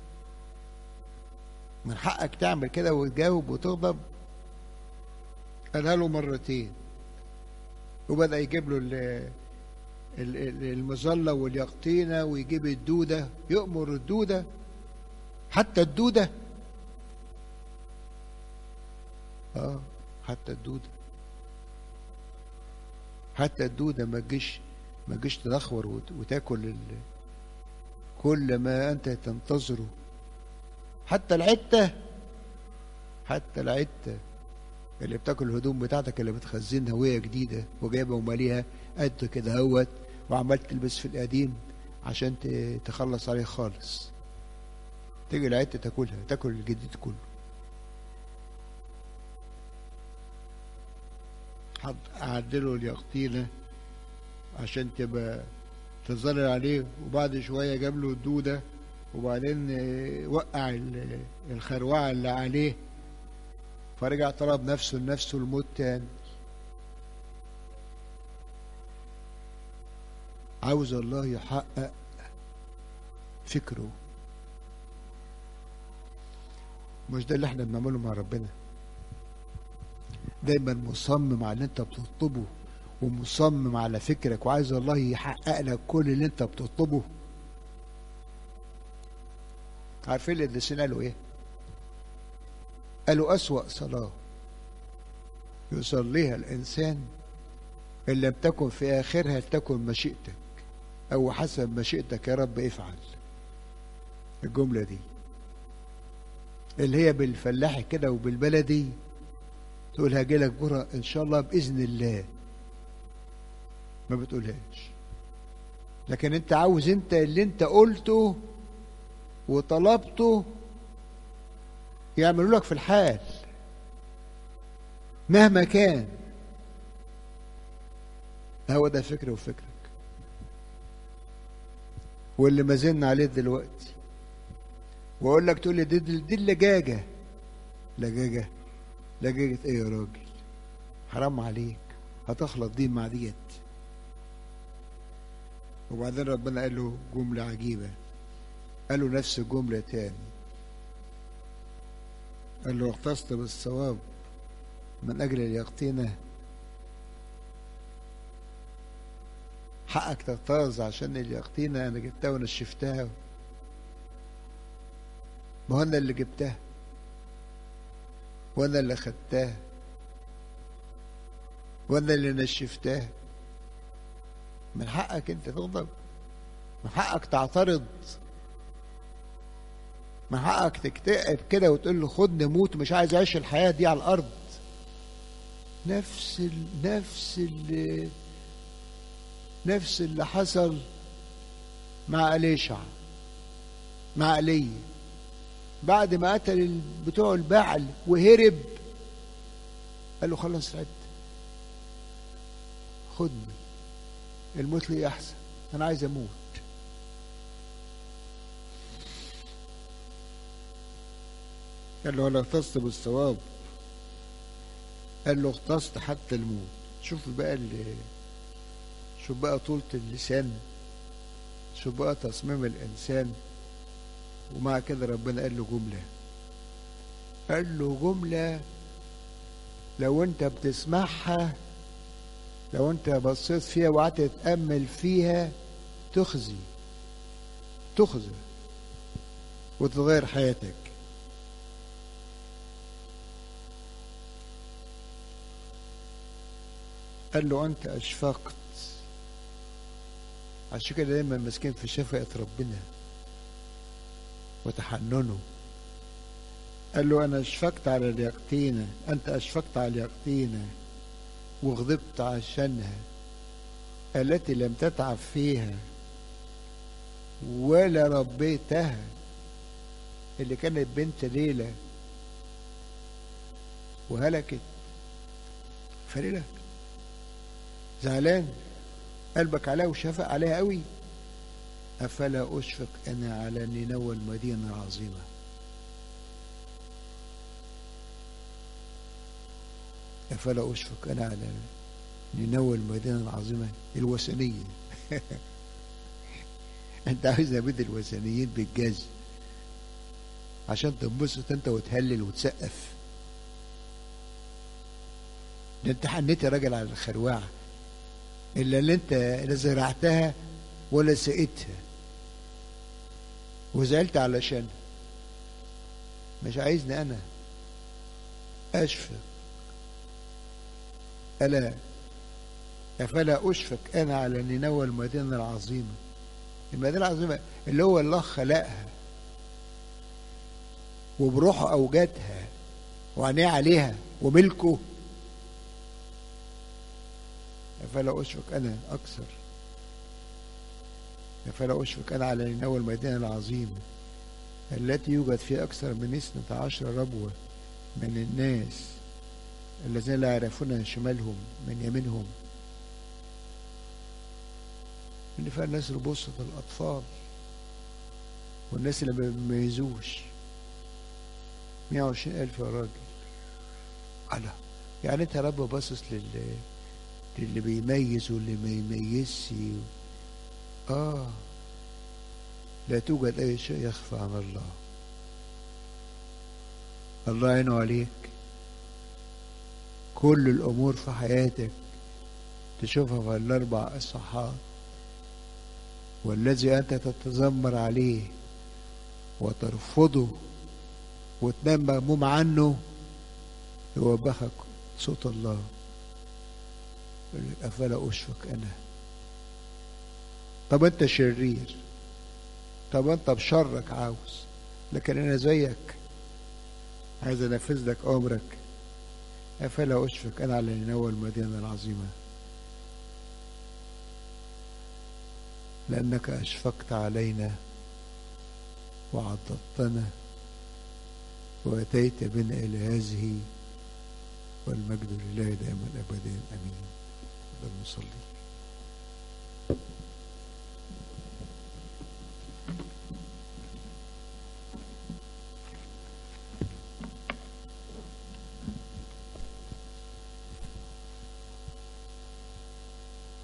من حقك تعمل كده وتجاوب وتغضب؟ قالها له مرتين، وبدأ يجيب له المظلة واليقطينة ويجيب الدودة، يؤمر الدودة، حتى الدودة اه حتى الدودة حتى الدودة ما تجيش ما تجيش تدخور وتاكل كل ما انت تنتظره. حتى العتة حتى العتة اللي بتاكل الهدوم بتاعتك اللي بتخزنها وهي جديدة وجايبة وماليها قد كده هوت، وعمال تلبس في القديم عشان تخلص عليه خالص، تيجي العيد تاكلها، تاكل الجديد كله. حط أعدله اليقطينة عشان تبقى تظلل عليه، وبعد شوية جاب له الدودة، وبعدين وقع الخروعة اللي عليه، فرجع طلب نفسه لنفسه الموت تاني. عاوز الله يحقق فكره. مش ده اللي احنا بنعمله مع ربنا؟ دايما مصمم على اللي انت بتطلبه، ومصمم على فكرك، وعايز الله يحقق لك كل اللي انت بتطلبه. عارفين القديسين قالوا ايه؟ قالوا أسوأ صلاة يصليها الإنسان إن لم تكن في آخرها تكن مشيئتك، أو حسب مشيئتك يا رب افعل. الجملة دي اللي هي بالفلاحي كده وبالبلدي تقول هاجيلك بكرة إن شاء الله بإذن الله، ما بتقولهاش. لكن أنت عاوز أنت اللي أنت قلته وطلبته يعملوا لك في الحال مهما كان. هو ده فكري وفكرك، واللي ما زلنا عليه دلوقتي. واقول لك تقول لي دي, دي اللجاجه. لجاجه؟ لجاجه ايه يا راجل؟ حرام عليك، هتخلط دي مع ديت. وبعدين ربنا قال له جمله عجيبه، قال له نفس الجمله تاني، قال له اغتصت بالصواب من أجل اليقطينة. حقك تغتاظ عشان اليقطينة أنا جبتها ونشفتها. ما هو أنا اللي جبتها وأنا اللي خدتها وأنا اللي نشفتها. من حقك أنت تغضب، من حقك تعترض، من حقك تكتئب كده وتقول له خدني موت، مش عايز أعيش الحياة دي على الأرض. نفس ال نفس ال نفس اللي حصل مع أليشع، مع إيليا بعد ما قتل بتوع البعل وهرب. قال له خلص عد، خدني، الموت لي أحسن، أنا عايز أموت. قال له ولا اغتصت بالصواب، قال له اغتصت حتى الموت. شوف بقى اللي شوف بقى طولة اللسان، شوف بقى تصميم الإنسان. ومع كده ربنا قال له جملة، قال له جملة لو أنت بتسمعها، لو أنت بصيت فيها وقعدت تتأمل فيها تخزي تخزي وتغير حياتك. قال له أنت أشفقت، عشان كده دايما ماسكين في شفقة ربنا وتحننه. قال له أنا أشفقت على اليقطينة، أنت أشفقت على اليقطينة وغضبت عشانها التي لم تتعب فيها ولا ربيتها، اللي كانت بنت ليلى وهلكت. فليلة زعلان قلبك عليها وشفق عليها قوي. أفلا أشفق أنا على نينوى المدينة العظيمة. أفلا أشفق أنا على نينوى المدينة العظيمة الوثنية. أنت عايز أبيد الوثنيين بالجاز عشان تنبسط أنت وتهلل وتسقف. ده أنت حنيت يا راجل على الخروعة إلا اللي أنت لا زرعتها ولا سقيتها وزعلت علشان. مش عايزني أنا أشفق؟ ألا أفلا أشفق أنا على نينوى المدينة العظيمة. المدينة العظيمة اللي هو الله خلقها وبروحه أوجدها وعينيه عليها وملكه، أفلا أشفق أنا أكثر، أفلا أشفق أنا على نينوى المدينة العظيمة التي يوجد فيها أكثر من اثنتا عشر ربوة من الناس الذين لا يعرفون شمالهم من يمينهم، اللي فيها الناس البسط الأطفال والناس اللي ما بيميزوش. مئة وعشرين ألف يا راجل. على يعني أنت يا رب باصص لل للي بيميز واللي ما يميزش. آه لا توجد أي شيء يخفى عن الله. الله عينه عليك، كل الأمور في حياتك تشوفها في الأربع إصحاحات، والذي أنت تتذمر عليه وترفضه وتنام مغموم عنه يوبخك صوت الله. أفلا أشفق أنا. طب أنت شرير، طب أنت بشرك عاوز، لكن أنا زيك عايز أنفذ لك أمرك. أفلا أشفق أنا على نينوى المدينة العظيمة، لأنك أشفقت علينا وعضدتنا وأتيت بنا إلى هذه، والمجد لله دائما أبدا. آمين. نصلي.